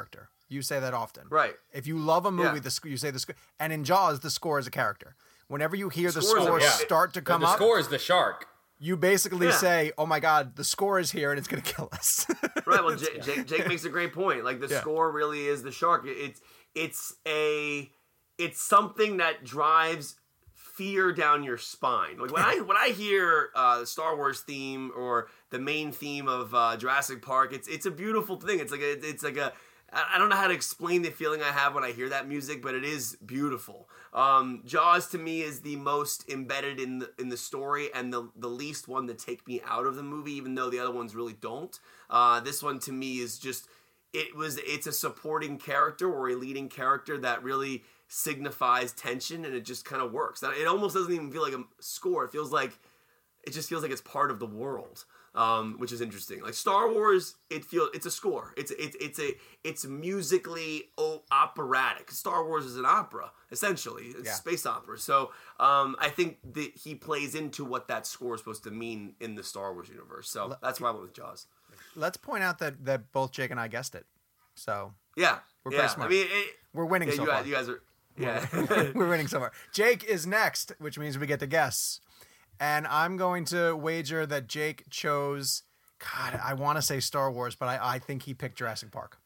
You say that often. Right. If you love a movie, Yeah. the sc- you say the score. And in Jaws, the score is a character. Whenever you hear the Score's a- score yeah. start to The, come the up, score is the shark. you basically Yeah. say, "Oh my God, the score is here and it's going to kill us." Right. Well, Jake, Jake, Jake makes a great point. Like the Yeah. score really is the shark. It- It's it's a it's something that drives fear down your spine. Like when I when I hear uh, the Star Wars theme or the main theme of uh, Jurassic Park, it's it's a beautiful thing. It's like a, it's like a I I don't know how to explain the feeling I have when I hear that music, but it is beautiful. Um, Jaws to me is the most embedded in the in the story and the the least one to take me out of the movie, even though the other ones really don't. Uh, this one to me is just it was it's a supporting character or a leading character that really signifies tension, and it just kind of works. It almost doesn't even feel like a score. It feels like it just feels like it's part of the world. Um, which is interesting. Like Star Wars, it feels it's a score. It's it's it's a it's musically oh, operatic. Star Wars is an opera essentially. It's Yeah. a space opera. So um, I think that he plays into what that score is supposed to mean in the Star Wars universe. So that's why I went with Jaws. Let's point out that that both Jake and I guessed it. So Yeah, We're yeah. pretty smart. I mean, it, we're winning yeah, so you far. guys, you guys are yeah. We're winning so far. Jake is next, which means we get to guess. And I'm going to wager that Jake chose, God, I want to say Star Wars, but I, I think he picked Jurassic Park.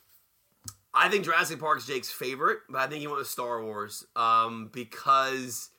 I think Jurassic Park is Jake's favorite, but I think he went with Star Wars um, because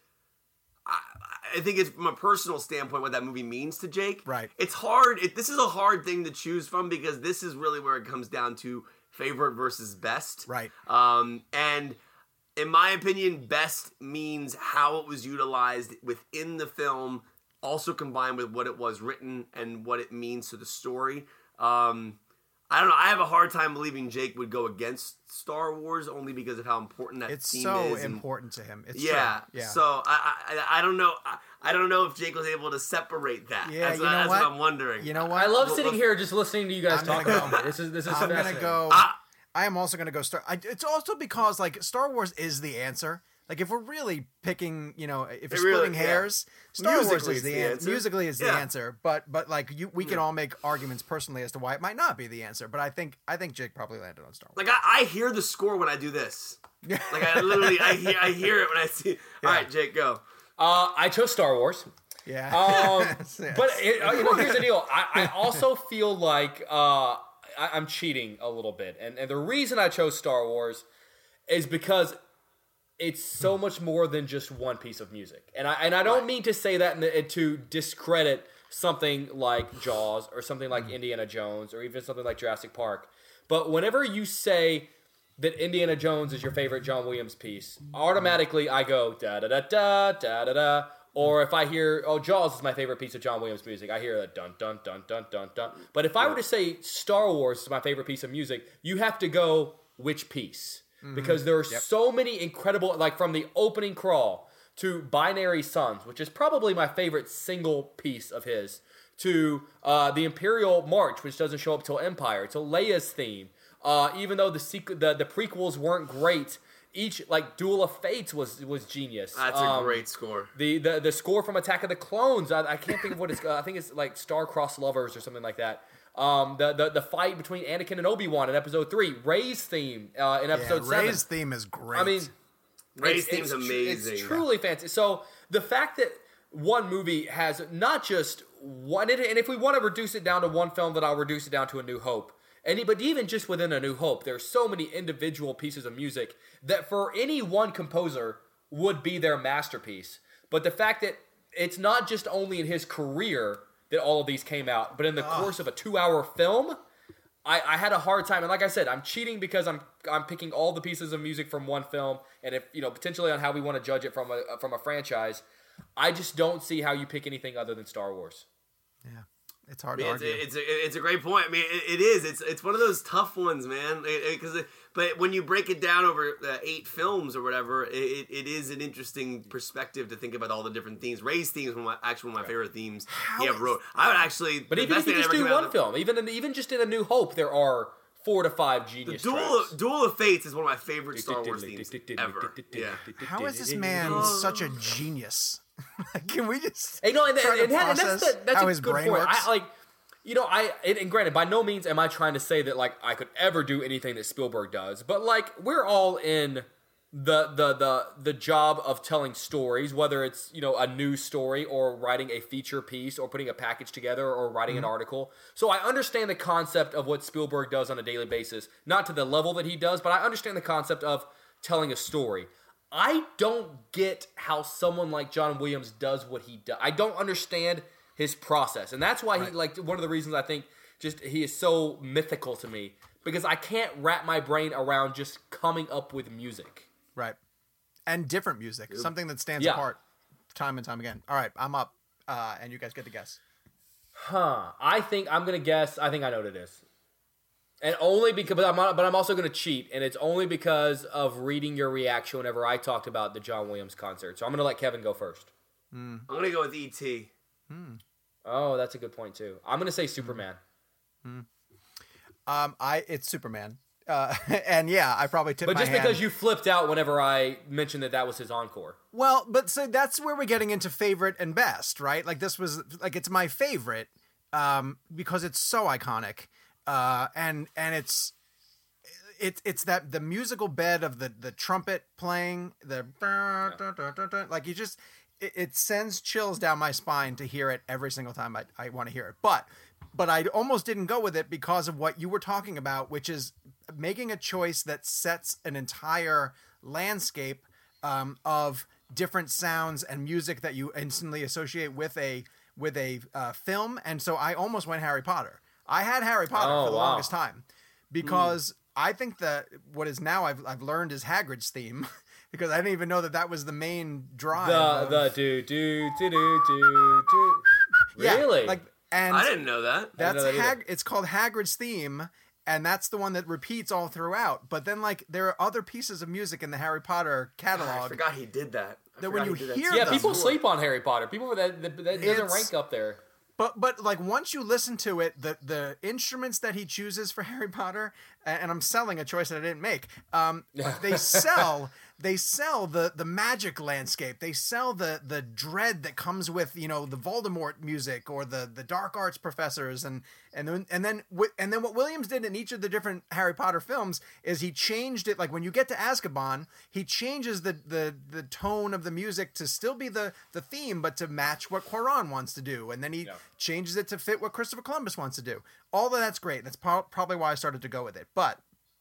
I, I think it's from a personal standpoint what that movie means to Jake. Right. It's hard. It, this is a hard thing to choose from because this is really where it comes down to favorite versus best. Right. Um, and in my opinion, best means how it was utilized within the film, also combined with what it was written and what it means to the story. Um, I don't know. I have a hard time believing Jake would go against Star Wars only because of how important that It's theme so is. and- important to him. It's yeah. true. Yeah. So I, I I don't know. I, I don't know if Jake was able to separate that. Yeah, That's, you what, know that's what? what I'm wondering. You know what? I love Well, sitting well, here just listening to you guys I'm talk gonna about go- it. This is this is I'm going to fascinating. go. I, I am also going to go Star. I, it's also because like Star Wars is the answer. Like if we're really picking, you know, if you're really- splitting yeah. hairs, Star Wars Musically is it's the, the an- answer. musically is the Yeah. answer. But but like you, we can all make arguments personally as to why it might not be the answer. But I think I think Jake probably landed on Star Wars. like I, I hear the score when I do this. Like I literally I hear I hear it when I see. All right, Jake, go. Uh, I chose Star Wars. Yeah. Um, Yes. But it, uh, you know, here's the deal. I, I also feel like uh, I, I'm cheating a little bit, and and the reason I chose Star Wars is because it's so much more than just one piece of music, and I and I don't mean to say that in the, to discredit something like Jaws or something like Indiana Jones or even something like Jurassic Park. But whenever you say that Indiana Jones is your favorite John Williams piece, automatically I go da da da da da da da. Or if I hear, oh, Jaws is my favorite piece of John Williams music, I hear a dun dun dun dun dun dun. But if I were to say Star Wars is my favorite piece of music, you have to go which piece? Because there are so many incredible, like from the opening crawl to Binary Suns, which is probably my favorite single piece of his, to uh, the Imperial March, which doesn't show up till Empire, to Leia's theme. Uh, even though the, sequ- the the prequels weren't great, each like Duel of Fates was was genius. That's Um, a great score. The, the the score from Attack of the Clones, I, I can't think of what it's. Uh, I think it's like Star-Crossed Lovers or something like that. Um, the, the the fight between Anakin and Obi-Wan in Episode Three, Rey's theme uh, in Episode yeah, Seven. Ray's theme is great. I mean, Ray's it's, theme's it's tru- amazing. It's truly fantastic. So the fact that one movie has not just one, and if we want to reduce it down to one film, then I'll reduce it down to A New Hope. And but even just within A New Hope, there's so many individual pieces of music that for any one composer would be their masterpiece. But the fact that it's not just only in his career that all of these came out, but in the course of a two-hour film, I, I had a hard time. And like I said, I'm cheating because I'm I'm picking all the pieces of music from one film, and if you know potentially on how we want to judge it from a from a franchise. I just don't see how you pick anything other than Star Wars. yeah, it's hard I mean, to it's, argue. a, it's a it's a great point. I mean, it, it is. It's it's one of those tough ones, man. Because it, but when you break it down over uh, eight films or whatever, it, it, it is an interesting perspective to think about all the different themes. Ray's theme is one of my, actually one of my favorite themes he ever wrote. I would actually. But the even best if you thing that just ever do came out one of the- film, even in, even just in A New Hope, there are four to five genius Duel tracks. of, Duel of Fates is one of my favorite Star Wars themes ever. Yeah. How is this man such a genius? Like, can we just Hey, no, and, try and, to and, and that's process the, that's how a his good brain point. works? I, like, You know, I and, and granted, by no means am I trying to say that like I could ever do anything that Spielberg does, but like we're all in the the the the job of telling stories, whether it's you know a news story or writing a feature piece or putting a package together or writing mm-hmm. an article. So I understand the concept of what Spielberg does on a daily basis, not to the level that he does, but I understand the concept of telling a story. I don't get how someone like John Williams does what he does. I don't understand his process, and that's why right. he like one of the reasons I think just he is so mythical to me, because I can't wrap my brain around just coming up with music. Right, and different music, Ooh. something that stands yeah. apart time and time again. All right, I'm up, uh, and you guys get to guess. Huh? I think I'm gonna guess. I think I know what it is, and only because but I'm but I'm also gonna cheat, and it's only because of reading your reaction whenever I talked about the John Williams concert. So I'm gonna let Kevin go first. Mm. I'm gonna go with E T Hmm. Oh, that's a good point too. I'm gonna say Superman. Hmm. Um, I it's Superman. Uh, and yeah, I probably tipped But my just hand. because you flipped out whenever I mentioned that that was his encore. Well, but so that's where we're getting into favorite and best, right? Like this was like it's my favorite um, because it's so iconic, uh, and and it's it's it's that the musical bed of the the trumpet playing the yeah. like you just it, it sends chills down my spine to hear it every single time I I want to hear it, but. But I almost didn't go with it because of what you were talking about, which is making a choice that sets an entire landscape um, of different sounds and music that you instantly associate with a with a uh, film. And so I almost went Harry Potter. I had Harry Potter oh, for the wow. longest time because mm. I think that what is now I've I've learned is Hagrid's theme because I didn't even know that that was the main drive. The of, the do do do do do do. Really? Yeah, like. And I didn't know that. That's know that Hag- it's called Hagrid's theme, and that's the one that repeats all throughout. But then, like, there are other pieces of music in the Harry Potter catalog. God, I forgot he did that. I that when you he hear yeah, them, people sleep on Harry Potter. People that that, that doesn't rank up there. But but like once you listen to it, the the instruments that he chooses for Harry Potter, and I'm selling a choice that I didn't make. Um, they sell. They sell the, the magic landscape. They sell the, the dread that comes with, you know, the Voldemort music or the, the dark arts professors. And, and then, and then, and then what Williams did in each of the different Harry Potter films is he changed it. Like when you get to Azkaban, he changes the, the, the tone of the music to still be the, the theme, but to match what Quaron wants to do. And then he yeah. changes it to fit what Christopher Columbus wants to do. All of that's great. That's pro- probably why I started to go with it. But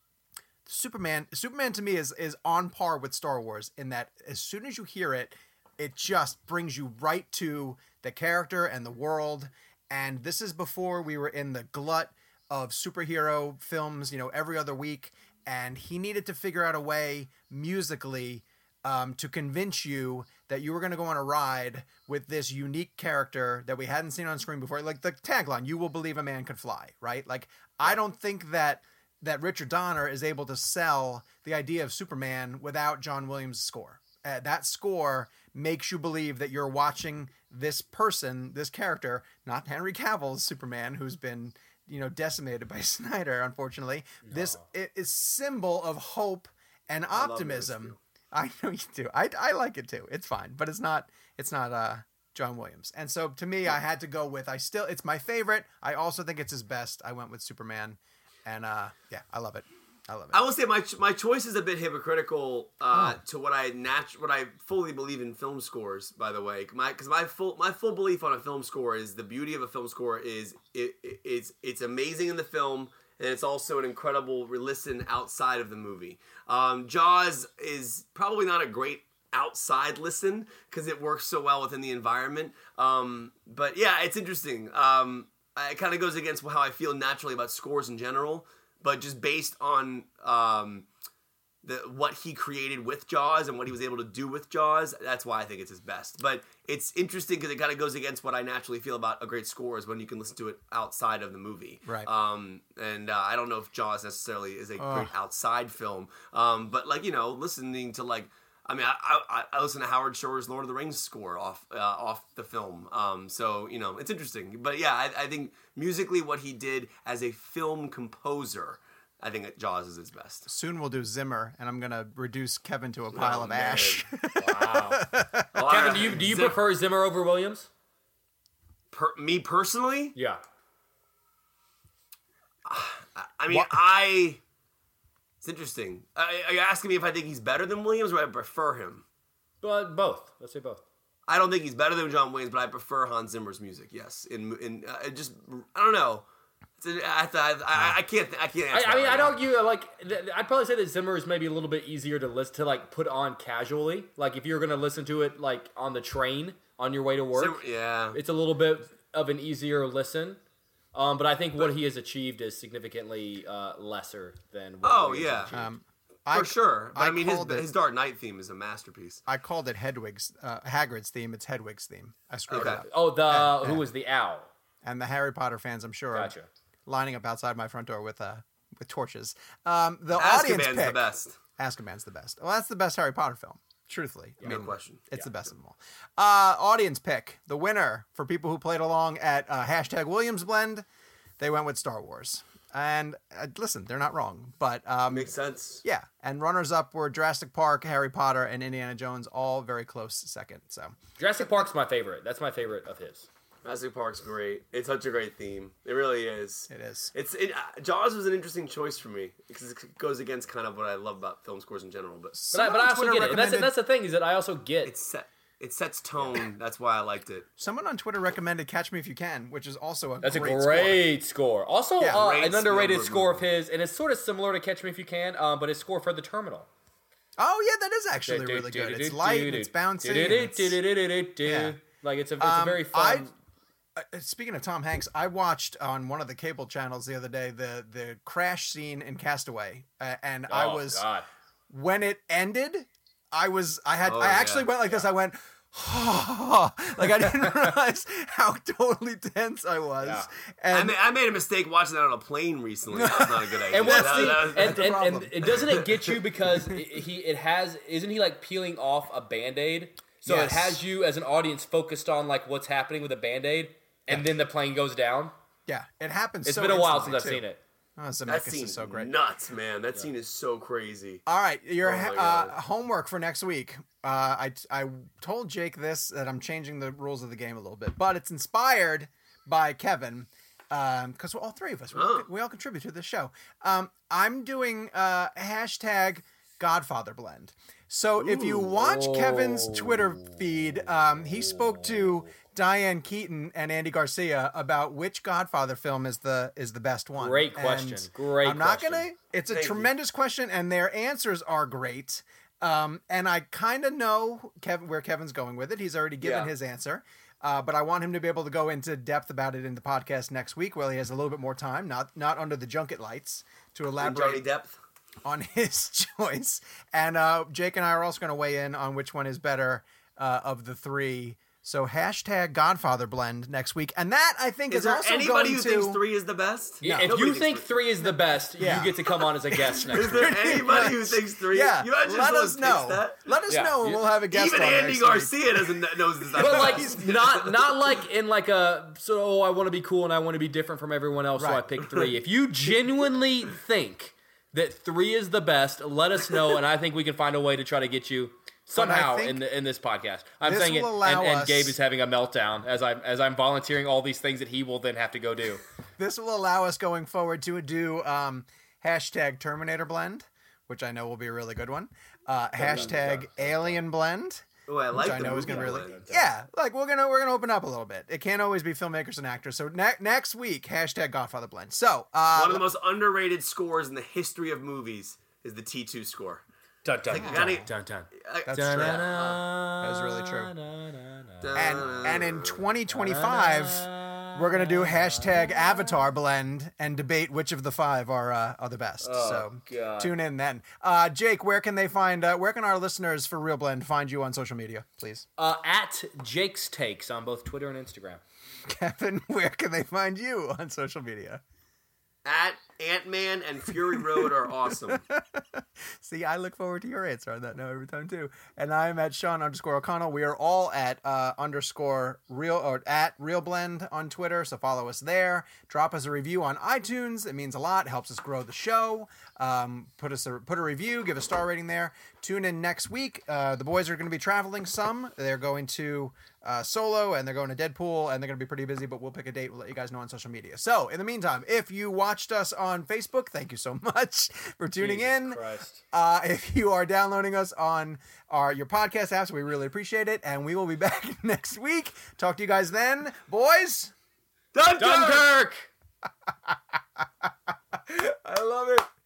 Superman, Superman to me is is on par with Star Wars in that as soon as you hear it, it just brings you right to the character and the world. And this is before we were in the glut of superhero films, you know, every other week. And he needed to figure out a way musically um, to convince you that you were going to go on a ride with this unique character that we hadn't seen on screen before. Like the tagline, "You will believe a man can fly," right? Like, I don't think that that Richard Donner is able to sell the idea of Superman without John Williams' score. Uh, that score makes you believe that you're watching this person, this character, not Henry Cavill's Superman, who's been, you know, decimated by Snyder, unfortunately. No. This is symbol of hope and optimism. I, I know you do. I, I like it too. It's fine, but it's not, it's not, uh, John Williams. And so to me, I had to go with, I still, it's my favorite. I also think it's his best. I went with Superman. And uh, yeah, I love it. I love it. I will say my my choice is a bit hypocritical uh, oh. to what I nat- what I fully believe in film scores. By the way, my because my full my full belief on a film score is the beauty of a film score is it, it it's it's amazing in the film, and it's also an incredible listen outside of the movie. Um, Jaws is probably not a great outside listen because it works so well within the environment. Um, but yeah, it's interesting. Um, It kind of goes against how I feel naturally about scores in general, but just based on um, the what he created with Jaws and what he was able to do with Jaws, that's why I think it's his best. But it's interesting because it kind of goes against what I naturally feel about a great score is when you can listen to it outside of the movie. Right. Um, and uh, I don't know if Jaws necessarily is a oh. great outside film, um, but like, you know, listening to like, I mean, I, I I listen to Howard Shore's Lord of the Rings score off uh, off the film, um, so you know it's interesting. But yeah, I, I think musically what he did as a film composer, I think Jaws is his best. Soon we'll do Zimmer, and I'm gonna reduce Kevin to a pile oh, of man. ash. Wow, Kevin, do you do you Zim- prefer Zimmer over Williams? Per, me personally, yeah. I mean, What? I. It's interesting. Are are you asking me if I think he's better than Williams or I prefer him? But both. Let's say both. I don't think he's better than John Williams, but I prefer Hans Zimmer's music. Yes, in in uh, it just I don't know. It's a, I, I, I, I can't I can't. Answer I, I mean, that right I'd now. argue like th- I'd probably say that Zimmer is maybe a little bit easier to listen to, like put on casually. Like if you're gonna listen to it like on the train on your way to work, Zimmer, yeah. it's a little bit of an easier listen. Um, but I think what he has achieved is significantly uh, lesser than. What Oh Williams yeah, has achieved. Um, for I, sure. But I, I mean, his called it- his Dark Knight theme is a masterpiece. I called it Hedwig's, uh, Hagrid's theme. It's Hedwig's theme. I screwed Okay. it up. Oh, the Yeah, who yeah. was the owl? And the Harry Potter fans, I'm sure, Gotcha. are lining up outside my front door with uh with torches. Um, the Azkaban's audience the pick. best. Azkaban's the best. Well, that's the best Harry Potter film. Truthfully, I No mean, question. it's the Yeah. best of them all. Uh, audience pick. The winner for people who played along at uh, hashtag Williams Blend. They went with Star Wars. And uh, listen, they're not wrong, but um, Makes sense. yeah. And runners up were Jurassic Park, Harry Potter, and Indiana Jones, all very close second. So Jurassic Park's my favorite. That's my favorite of his. Jurassic Park's great. It's such a great theme. It really is. it is. It's it, uh, Jaws was an interesting choice for me because it goes against kind of what I love about film scores in general. But But I, Someone but I on also Twitter get it. And that's, recommended- that's the thing is that I also get. it set it sets tone. That's why I liked it. Someone on Twitter recommended Catch Me If You Can, which is also a That's a great great score. Also, Yeah. uh, Great an underrated Spielberg score of movie. his, and it's sort of similar to Catch Me If You Can, um, but his score for The Terminal. Oh yeah, that is actually really good. It's light, and it's bouncy. and it's- Yeah. Like it's a, it's a Um, very fun. I, uh, speaking of Tom Hanks, I watched on one of the cable channels the other day the the crash scene in Castaway, uh, and I Oh, was God. when it ended, I was I had Oh, I actually yeah. went like this. I went. like I didn't realize how totally tense I was, Yeah. I and made, I made a mistake watching that on a plane recently. That was not a good idea. And what's That- the, that was- and, the and, and problem. it doesn't it get you because it, he it has isn't he like peeling off a band-aid, so Yes. it has you as an audience focused on like what's happening with a band-aid, and then the plane goes down. yeah, it happens. It's so been a while since instantly, I've too. seen it. Oh, that Zemeckis scene's is so great. nuts, man. That scene is so crazy. All right, your Oh my uh, God. homework for next week. Uh, I I told Jake this that I'm changing the rules of the game a little bit, but it's inspired by Kevin because all three of us we, all, Oh. we all contribute to this show. Um, I'm doing uh, hashtag Godfather Blend. So if you watch Kevin's Twitter feed, um, he spoke to Diane Keaton and Andy Garcia about which Godfather film is the is the best one. Great question. And Great I'm not question. gonna. It's a Thank you. tremendous question, and their answers are great. Um, and I kind of know Kevin where Kevin's going with it. He's already given Yeah. his answer, uh, but I want him to be able to go into depth about it in the podcast next week, where he has a little bit more time, not not under the junket lights, to And elaborate Johnny Depp. on his choice. And uh, Jake and I are also going to weigh in on which one is better uh, of the three. So hashtag Godfather Blend next week, and that I think is, Is there also anybody going who to. thinks three is the best? Yeah, Nobody if you thinks think three- three is the best, Yeah. you get to come on as a guest next Is there week. anybody who much. thinks three? Yeah, You imagine let someone us picks know. That? Let us Yeah. know, and we'll have a guest Even on Andy next week. Garcia doesn't knows this. But like not not like in like a so oh, I want to be cool and I want to be different from everyone else, so I Right. pick three. If you genuinely think that three is the best, let us know, and I think we can find a way to try to get you somehow think in the, in this podcast. I'm this saying it, will allow and, and us- Gabe is having a meltdown as I'm as I'm volunteering all these things that he will then have to go do. This will allow us going forward to do um, hashtag Terminator Blend, which I know will be a really good one. Uh, hashtag Alien Blend, Oh, I like which I the know is movie going to really, Blend. yeah, like we're gonna we're gonna open up a little bit. It can't always be filmmakers and actors. So ne- next week, hashtag Godfather Blend. So uh, One of the most underrated scores in the history of movies is the T two score. Dun dun got dun it. dun dun. I- That's Dun, true. dun, dun, That is really true. dun, dun, dun, dun. and and in twenty twenty-five, we're gonna do hashtag Avatar Blend and debate which of the five are uh, are the best. so God. tune in then. Uh, Jake, where can they find? Uh, where can our listeners for Real Blend find you on social media, please? Uh, at Jake's Takes on both Twitter and Instagram. Kevin, where can they find you on social media? At Ant-Man and Fury Road are awesome. See, I look forward to your answer on that now every time too. And I'm at Sean underscore O'Connell. We are all at uh, underscore real or at Real Blend on Twitter. So follow us there. Drop us a review on iTunes. It means a lot. It helps us grow the show. Um, put us a, put a review. Give a star rating there. Tune in next week. Uh, the boys are going to be traveling some. They're going to uh, Solo, and they're going to Deadpool, and they're going to be pretty busy, but we'll pick a date. We'll let you guys know on social media. So, in the meantime, if you watched us on Facebook, thank you so much for tuning Jesus in. Christ. Uh, if you are downloading us on our your podcast apps, we really appreciate it, and we will be back next week. Talk to you guys then. Boys, Dunkirk! Dunkirk! I love it.